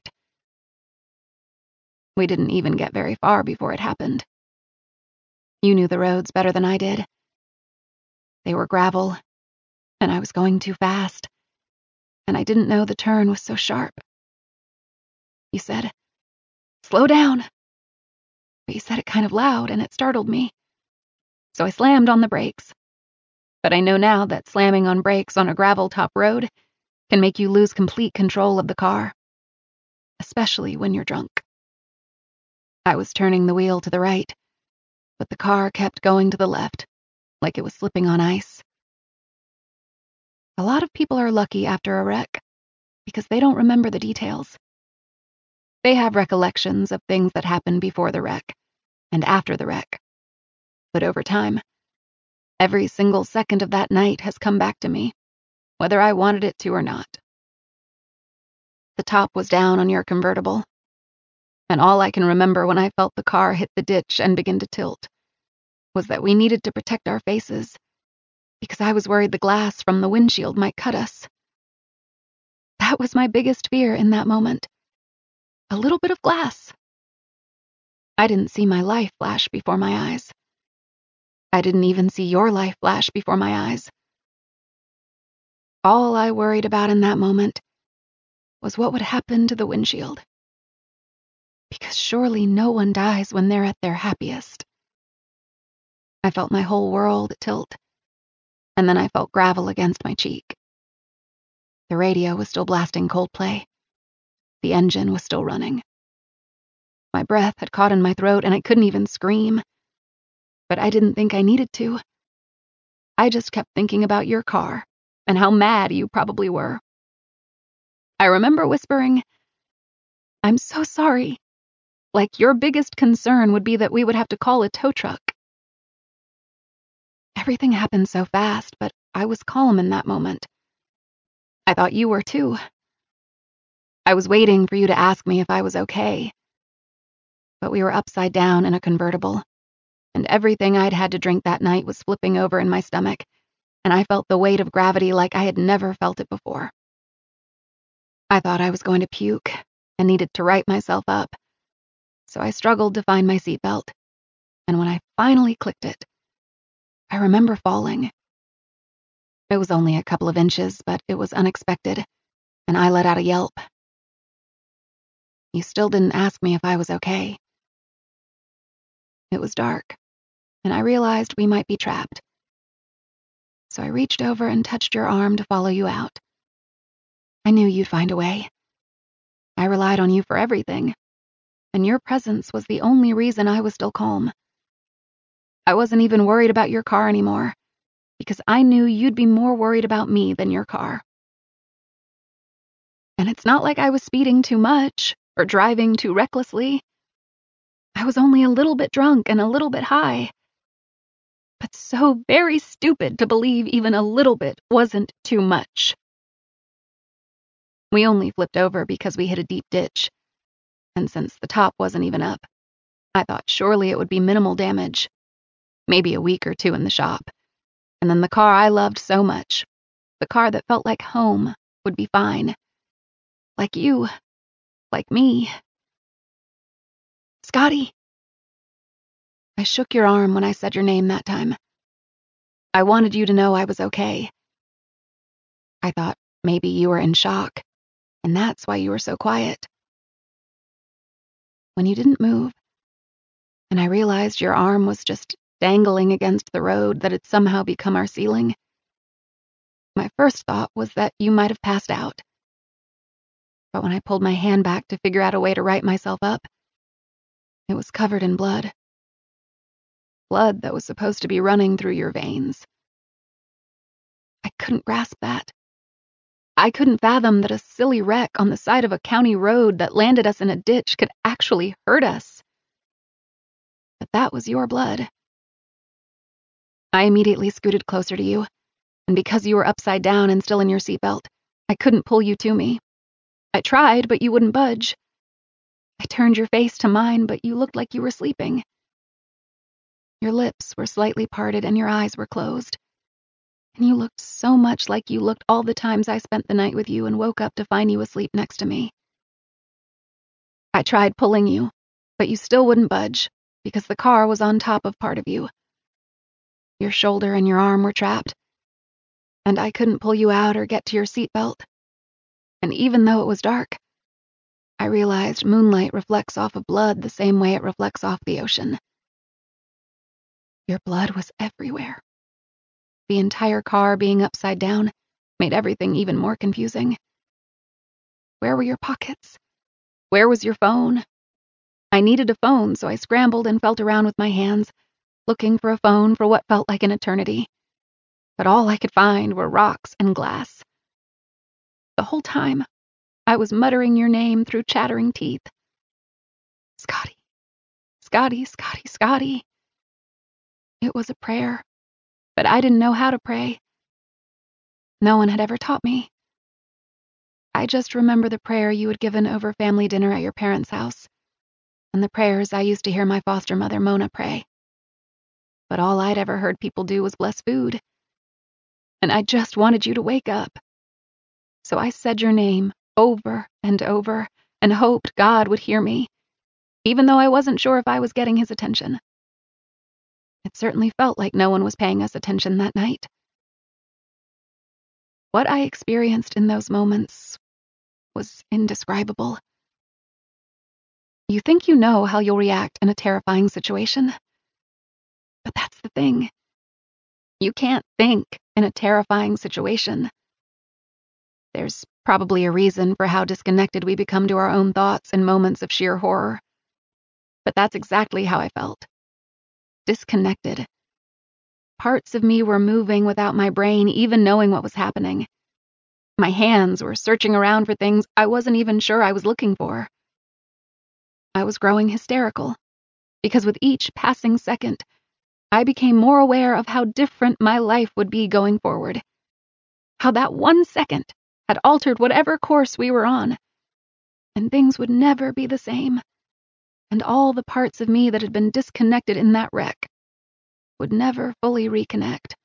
We didn't even get very far before it happened. You knew the roads better than I did. They were gravel, and I was going too fast, and I didn't know the turn was so sharp. You said, "Slow down." But you said it kind of loud, and it startled me. So I slammed on the brakes. But I know now that slamming on brakes on a gravel-top road can make you lose complete control of the car, especially when you're drunk. I was turning the wheel to the right, but the car kept going to the left, like it was slipping on ice. A lot of people are lucky after a wreck because they don't remember the details. They have recollections of things that happened before the wreck and after the wreck. But over time, every single second of that night has come back to me, whether I wanted it to or not. The top was down on your convertible, and all I can remember when I felt the car hit the ditch and begin to tilt was that we needed to protect our faces because I was worried the glass from the windshield might cut us. That was my biggest fear in that moment. A little bit of glass. I didn't see my life flash before my eyes. I didn't even see your life flash before my eyes. All I worried about in that moment was what would happen to the windshield. Because surely no one dies when they're at their happiest. I felt my whole world tilt, and then I felt gravel against my cheek. The radio was still blasting Coldplay. The engine was still running. My breath had caught in my throat and I couldn't even scream. But I didn't think I needed to. I just kept thinking about your car and how mad you probably were. I remember whispering, "I'm so sorry." Like your biggest concern would be that we would have to call a tow truck. Everything happened so fast, but I was calm in that moment. I thought you were too. I was waiting for you to ask me if I was okay. But we were upside down in a convertible, and everything I'd had to drink that night was flipping over in my stomach, and I felt the weight of gravity like I had never felt it before. I thought I was going to puke and needed to right myself up, so I struggled to find my seatbelt, and when I finally clicked it, I remember falling. It was only a couple of inches, but it was unexpected, and I let out a yelp. You still didn't ask me if I was okay. It was dark, and I realized we might be trapped. So I reached over and touched your arm to follow you out. I knew you'd find a way. I relied on you for everything, and your presence was the only reason I was still calm. I wasn't even worried about your car anymore, because I knew you'd be more worried about me than your car. And it's not like I was speeding too much or driving too recklessly. I was only a little bit drunk and a little bit high, but so very stupid to believe even a little bit wasn't too much. We only flipped over because we hit a deep ditch, and since the top wasn't even up, I thought surely it would be minimal damage, maybe a week or two in the shop, and then the car I loved so much, the car that felt like home, would be fine. Like you, like me. Scotty. I shook your arm when I said your name that time. I wanted you to know I was okay. I thought maybe you were in shock, and that's why you were so quiet. When you didn't move, and I realized your arm was just dangling against the road that had somehow become our ceiling, my first thought was that you might have passed out. But when I pulled my hand back to figure out a way to right myself up, it was covered in blood. Blood that was supposed to be running through your veins. I couldn't grasp that. I couldn't fathom that a silly wreck on the side of a county road that landed us in a ditch could actually hurt us. But that was your blood. I immediately scooted closer to you, and because you were upside down and still in your seatbelt, I couldn't pull you to me. I tried, but you wouldn't budge. I turned your face to mine, but you looked like you were sleeping. Your lips were slightly parted and your eyes were closed. And you looked so much like you looked all the times I spent the night with you and woke up to find you asleep next to me. I tried pulling you, but you still wouldn't budge, because the car was on top of part of you. Your shoulder and your arm were trapped, and I couldn't pull you out or get to your seatbelt. And even though it was dark, I realized moonlight reflects off of blood the same way it reflects off the ocean. Your blood was everywhere. The entire car being upside down made everything even more confusing. Where were your pockets? Where was your phone? I needed a phone, so I scrambled and felt around with my hands, looking for a phone for what felt like an eternity. But all I could find were rocks and glass. The whole time, I was muttering your name through chattering teeth. Scotty, Scotty, Scotty, Scotty. It was a prayer, but I didn't know how to pray. No one had ever taught me. I just remember the prayer you had given over family dinner at your parents' house, and the prayers I used to hear my foster mother, Mona, pray. But all I'd ever heard people do was bless food. And I just wanted you to wake up. So I said your name over and over and hoped God would hear me, even though I wasn't sure if I was getting his attention. It certainly felt like no one was paying us attention that night. What I experienced in those moments was indescribable. You think you know how you'll react in a terrifying situation? But that's the thing. You can't think in a terrifying situation. There's probably a reason for how disconnected we become to our own thoughts in moments of sheer horror. But that's exactly how I felt. Disconnected. Parts of me were moving without my brain even knowing what was happening. My hands were searching around for things I wasn't even sure I was looking for. I was growing hysterical, because with each passing second, I became more aware of how different my life would be going forward. How that one second had altered whatever course we were on, and things would never be the same, and all the parts of me that had been disconnected in that wreck would never fully reconnect.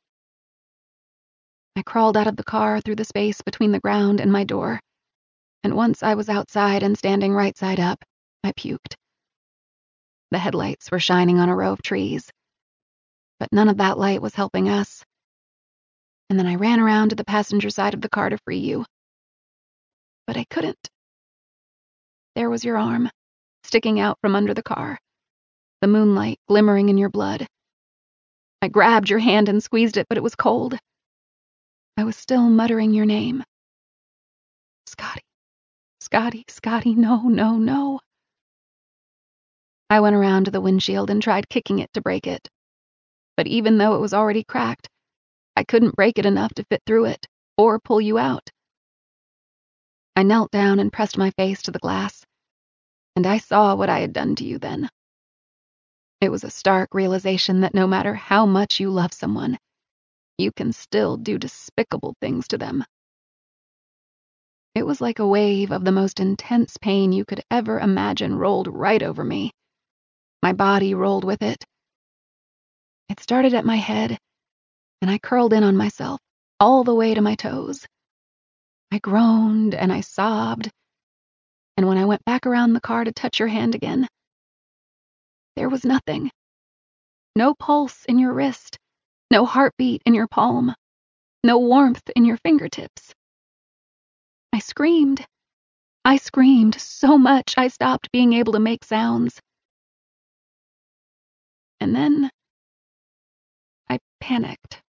I crawled out of the car through the space between the ground and my door, and once I was outside and standing right side up, I puked. The headlights were shining on a row of trees, but none of that light was helping us. And then I ran around to the passenger side of the car to free you. But I couldn't. There was your arm, sticking out from under the car, the moonlight glimmering in your blood. I grabbed your hand and squeezed it, but it was cold. I was still muttering your name. Scotty, Scotty, Scotty, no, no, no. I went around to the windshield and tried kicking it to break it. But even though it was already cracked, I couldn't break it enough to fit through it, or pull you out. I knelt down and pressed my face to the glass, and I saw what I had done to you then. It was a stark realization that no matter how much you love someone, you can still do despicable things to them. It was like a wave of the most intense pain you could ever imagine rolled right over me. My body rolled with it. It started at my head, and I curled in on myself, all the way to my toes. I groaned and I sobbed, and when I went back around the car to touch your hand again, there was nothing. No pulse in your wrist, no heartbeat in your palm, no warmth in your fingertips. I screamed. I screamed so much I stopped being able to make sounds. And then I panicked.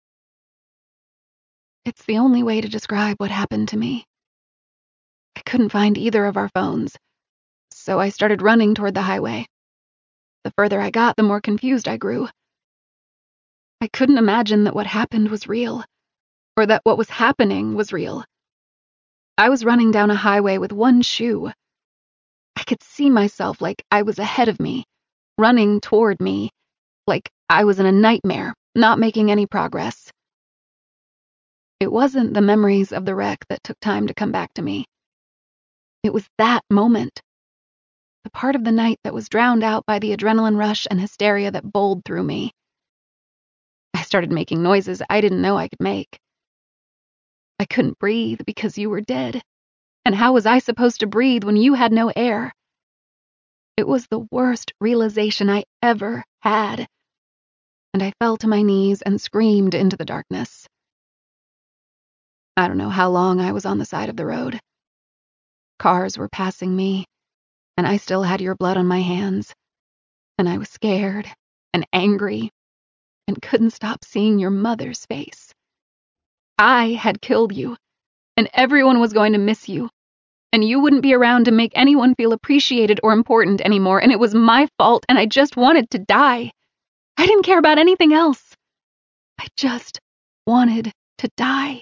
It's the only way to describe what happened to me. I couldn't find either of our phones, so I started running toward the highway. The further I got, the more confused I grew. I couldn't imagine that what happened was real, or that what was happening was real. I was running down a highway with one shoe. I could see myself like I was ahead of me, running toward me, like I was in a nightmare, not making any progress. It wasn't the memories of the wreck that took time to come back to me. It was that moment. The part of the night that was drowned out by the adrenaline rush and hysteria that bowled through me. I started making noises I didn't know I could make. I couldn't breathe because you were dead. And how was I supposed to breathe when you had no air? It was the worst realization I ever had. And I fell to my knees and screamed into the darkness. I don't know how long I was on the side of the road. Cars were passing me, and I still had your blood on my hands. And I was scared and angry and couldn't stop seeing your mother's face. I had killed you, and everyone was going to miss you. And you wouldn't be around to make anyone feel appreciated or important anymore, and it was my fault, and I just wanted to die. I didn't care about anything else. I just wanted to die.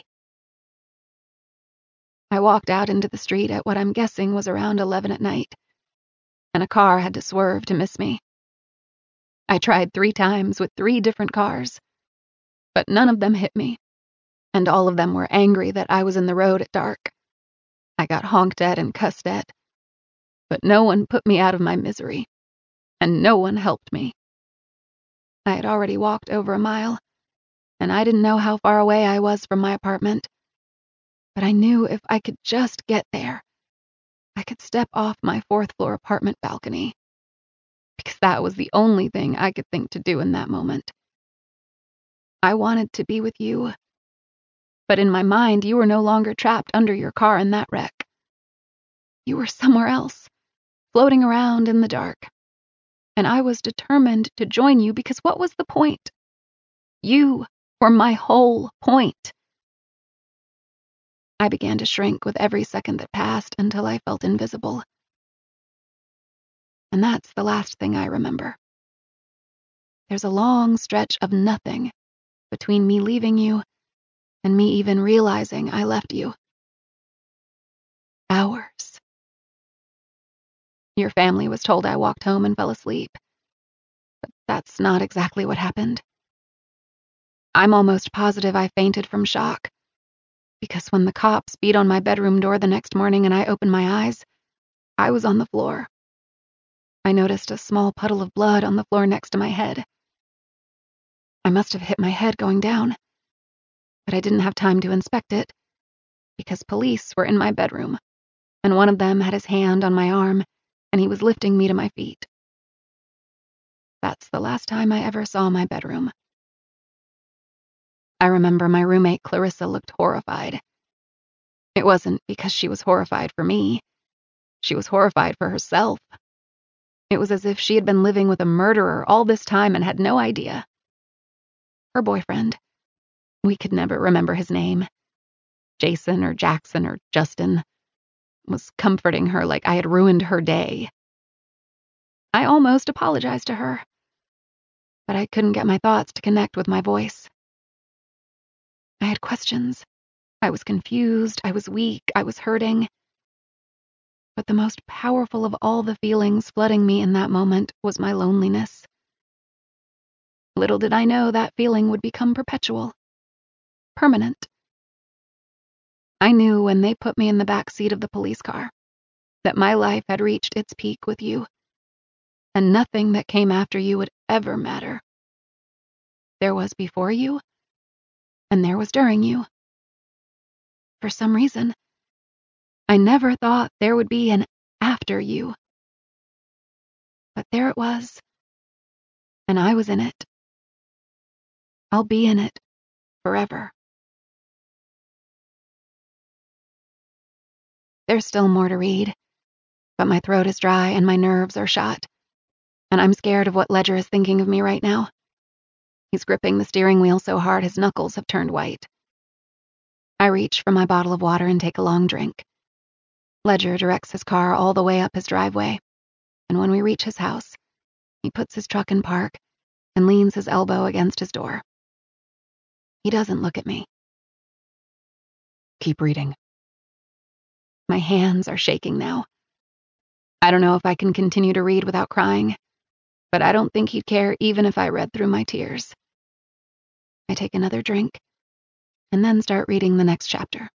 I walked out into the street at what I'm guessing was around eleven at night, and a car had to swerve to miss me. I tried three times with three different cars, but none of them hit me, and all of them were angry that I was in the road at dark. I got honked at and cussed at, but no one put me out of my misery, and no one helped me. I had already walked over a mile, and I didn't know how far away I was from my apartment, but I knew if I could just get there, I could step off my fourth floor apartment balcony, because that was the only thing I could think to do in that moment. I wanted to be with you, but in my mind, you were no longer trapped under your car in that wreck. You were somewhere else, floating around in the dark, and I was determined to join you because what was the point? You were my whole point. I began to shrink with every second that passed until I felt invisible. And that's the last thing I remember. There's a long stretch of nothing between me leaving you and me even realizing I left you. Hours. Your family was told I walked home and fell asleep, but that's not exactly what happened. I'm almost positive I fainted from shock, because when the cops beat on my bedroom door the next morning and I opened my eyes, I was on the floor. I noticed a small puddle of blood on the floor next to my head. I must have hit my head going down, but I didn't have time to inspect it, because police were in my bedroom, and one of them had his hand on my arm, and he was lifting me to my feet. That's the last time I ever saw my bedroom. I remember my roommate Clarissa looked horrified. It wasn't because she was horrified for me. She was horrified for herself. It was as if she had been living with a murderer all this time and had no idea. Her boyfriend, we could never remember his name, Jason or Jackson or Justin, was comforting her like I had ruined her day. I almost apologized to her, but I couldn't get my thoughts to connect with my voice. I had questions. I was confused, I was weak, I was hurting. But the most powerful of all the feelings flooding me in that moment was my loneliness. Little did I know that feeling would become perpetual. Permanent. I knew when they put me in the back seat of the police car that my life had reached its peak with you, and nothing that came after you would ever matter. There was before you, and there was during you. For some reason, I never thought there would be an after you. But there it was, and I was in it. I'll be in it forever. There's still more to read, but my throat is dry and my nerves are shot, and I'm scared of what Ledger is thinking of me right now. He's gripping the steering wheel so hard his knuckles have turned white. I reach for my bottle of water and take a long drink. Ledger directs his car all the way up his driveway, and when we reach his house, he puts his truck in park and leans his elbow against his door. He doesn't look at me. Keep reading. My hands are shaking now. I don't know if I can continue to read without crying, but I don't think he'd care even if I read through my tears. I take another drink, and then start reading the next chapter.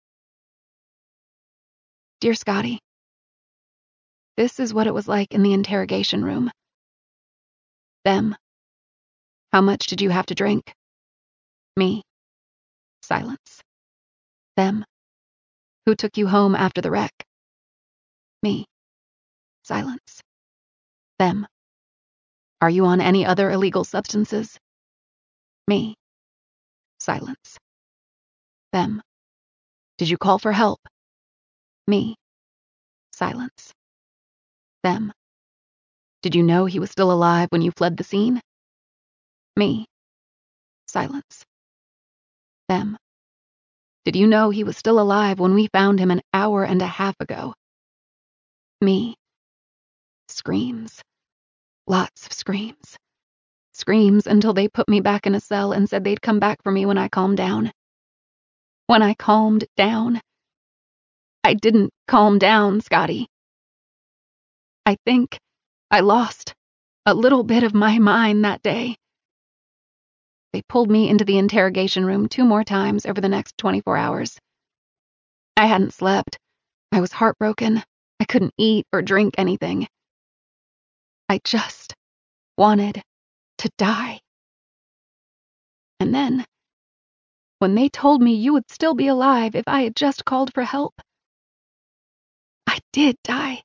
Dear Scotty, this is what it was like in the interrogation room. Them. How much did you have to drink? Me. Silence. Them. Who took you home after the wreck? Me. Silence. Them. Are you on any other illegal substances? Me. Silence. Them. Did you call for help? Me. Silence. Them. Did you know he was still alive when you fled the scene? Me. Silence. Them. Did you know he was still alive when we found him an hour and a half ago? Me. Screams. Lots of screams. Screams until they put me back in a cell and said they'd come back for me when I calmed down. When I calmed down. I didn't calm down, Scotty. I think I lost a little bit of my mind that day. They pulled me into the interrogation room two more times over the next twenty-four hours. I hadn't slept. I was heartbroken. I couldn't eat or drink anything. I just wanted to die. And then, when they told me you would still be alive if I had just called for help, I did die.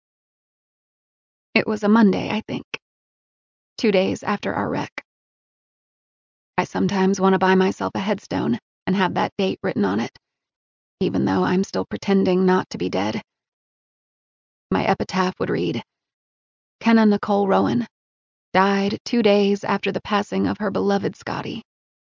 It was a Monday, I think. Two days after our wreck. I sometimes want to buy myself a headstone and have that date written on it, even though I'm still pretending not to be dead. My epitaph would read, Kenna Nicole Rowan died two days after the passing of her beloved Scotty.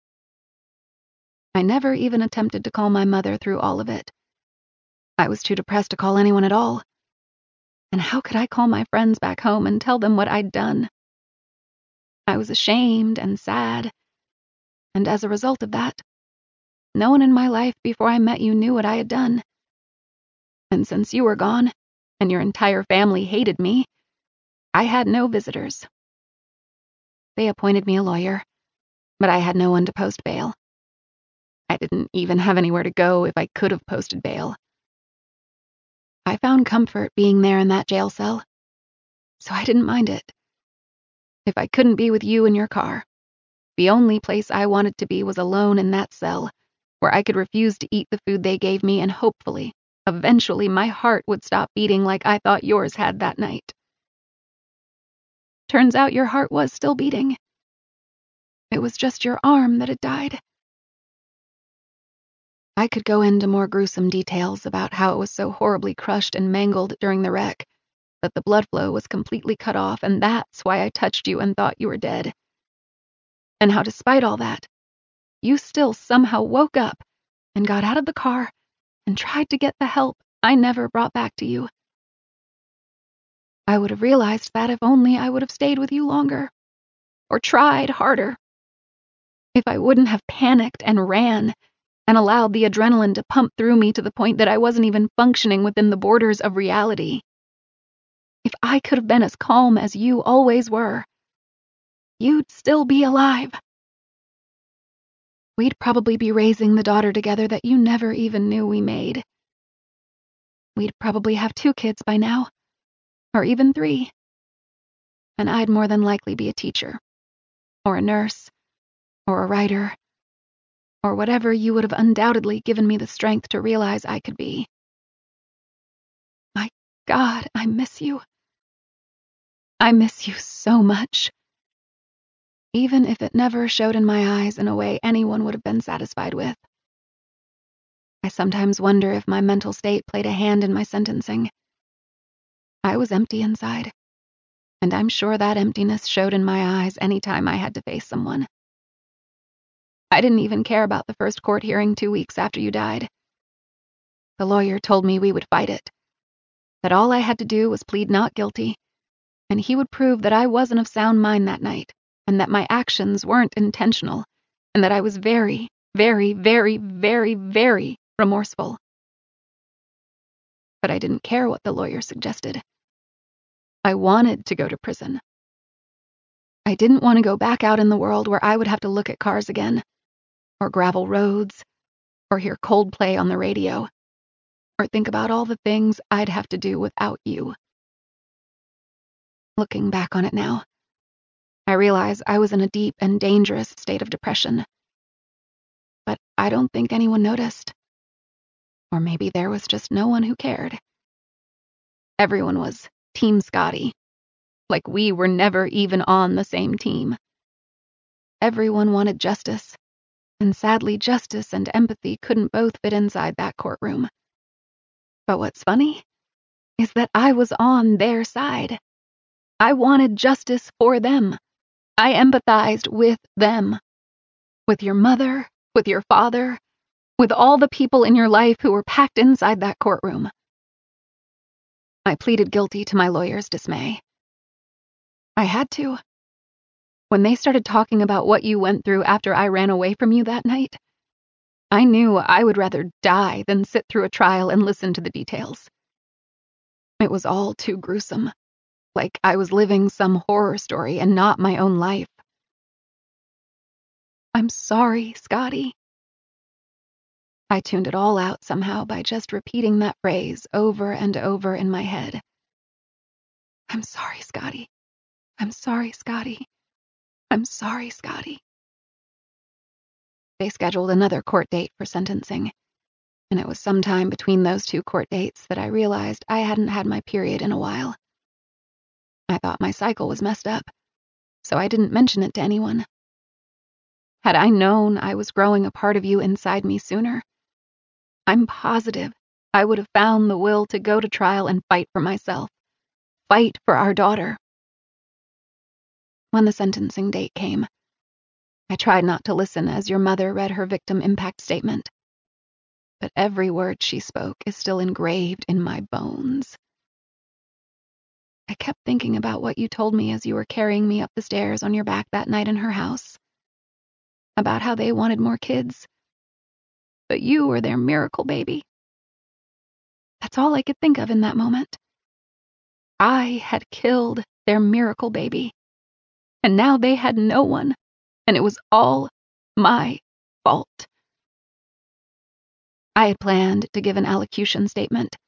I never even attempted to call my mother through all of it. I was too depressed to call anyone at all. And how could I call my friends back home and tell them what I'd done? I was ashamed and sad, and as a result of that, no one in my life before I met you knew what I had done. And since you were gone, and your entire family hated me, I had no visitors. They appointed me a lawyer, but I had no one to post bail. I didn't even have anywhere to go if I could have posted bail. I found comfort being there in that jail cell, so I didn't mind it. If I couldn't be with you in your car, the only place I wanted to be was alone in that cell, where I could refuse to eat the food they gave me and hopefully, eventually my heart would stop beating like I thought yours had that night. Turns out your heart was still beating. It was just your arm that had died. I could go into more gruesome details about how it was so horribly crushed and mangled during the wreck that the blood flow was completely cut off, and that's why I touched you and thought you were dead. And how despite all that, you still somehow woke up and got out of the car and tried to get the help I never brought back to you. I would have realized that if only I would have stayed with you longer, or tried harder. If I wouldn't have panicked and ran, and allowed the adrenaline to pump through me to the point that I wasn't even functioning within the borders of reality. If I could have been as calm as you always were, you'd still be alive. We'd probably be raising the daughter together that you never even knew we made. We'd probably have two kids by now, or even three. And I'd more than likely be a teacher, or a nurse, or a writer, or whatever you would have undoubtedly given me the strength to realize I could be. My God, I miss you. I miss you so much. Even if it never showed in my eyes in a way anyone would have been satisfied with. I sometimes wonder if my mental state played a hand in my sentencing. I was empty inside, and I'm sure that emptiness showed in my eyes any time I had to face someone. I didn't even care about the first court hearing two weeks after you died. The lawyer told me we would fight it, that all I had to do was plead not guilty, and he would prove that I wasn't of sound mind that night, and that my actions weren't intentional, and that I was very, very, very, very, very remorseful. But I didn't care what the lawyer suggested. I wanted to go to prison. I didn't want to go back out in the world where I would have to look at cars again, or gravel roads, or hear Coldplay on the radio, or think about all the things I'd have to do without you. Looking back on it now, I realize I was in a deep and dangerous state of depression. But I don't think anyone noticed. Or maybe there was just no one who cared. Everyone was Team Scotty, like we were never even on the same team. Everyone wanted justice, and sadly justice and empathy couldn't both fit inside that courtroom. But what's funny is that I was on their side. I wanted justice for them. I empathized with them. With your mother, with your father, with all the people in your life who were packed inside that courtroom. I pleaded guilty to my lawyer's dismay. I had to. When they started talking about what you went through after I ran away from you that night, I knew I would rather die than sit through a trial and listen to the details. It was all too gruesome, like I was living some horror story and not my own life. I'm sorry, Scotty. I tuned it all out somehow by just repeating that phrase over and over in my head. I'm sorry, Scotty. I'm sorry, Scotty. I'm sorry, Scotty. They scheduled another court date for sentencing, and it was sometime between those two court dates that I realized I hadn't had my period in a while. I thought my cycle was messed up, so I didn't mention it to anyone. Had I known I was growing a part of you inside me sooner, I'm positive I would have found the will to go to trial and fight for myself, fight for our daughter. When the sentencing date came, I tried not to listen as your mother read her victim impact statement. But every word she spoke is still engraved in my bones. I kept thinking about what you told me as you were carrying me up the stairs on your back that night in her house. About how they wanted more kids, but you were their miracle baby. That's all I could think of in that moment. I had killed their miracle baby, and now they had no one, and it was all my fault. I had planned to give an allocution statement,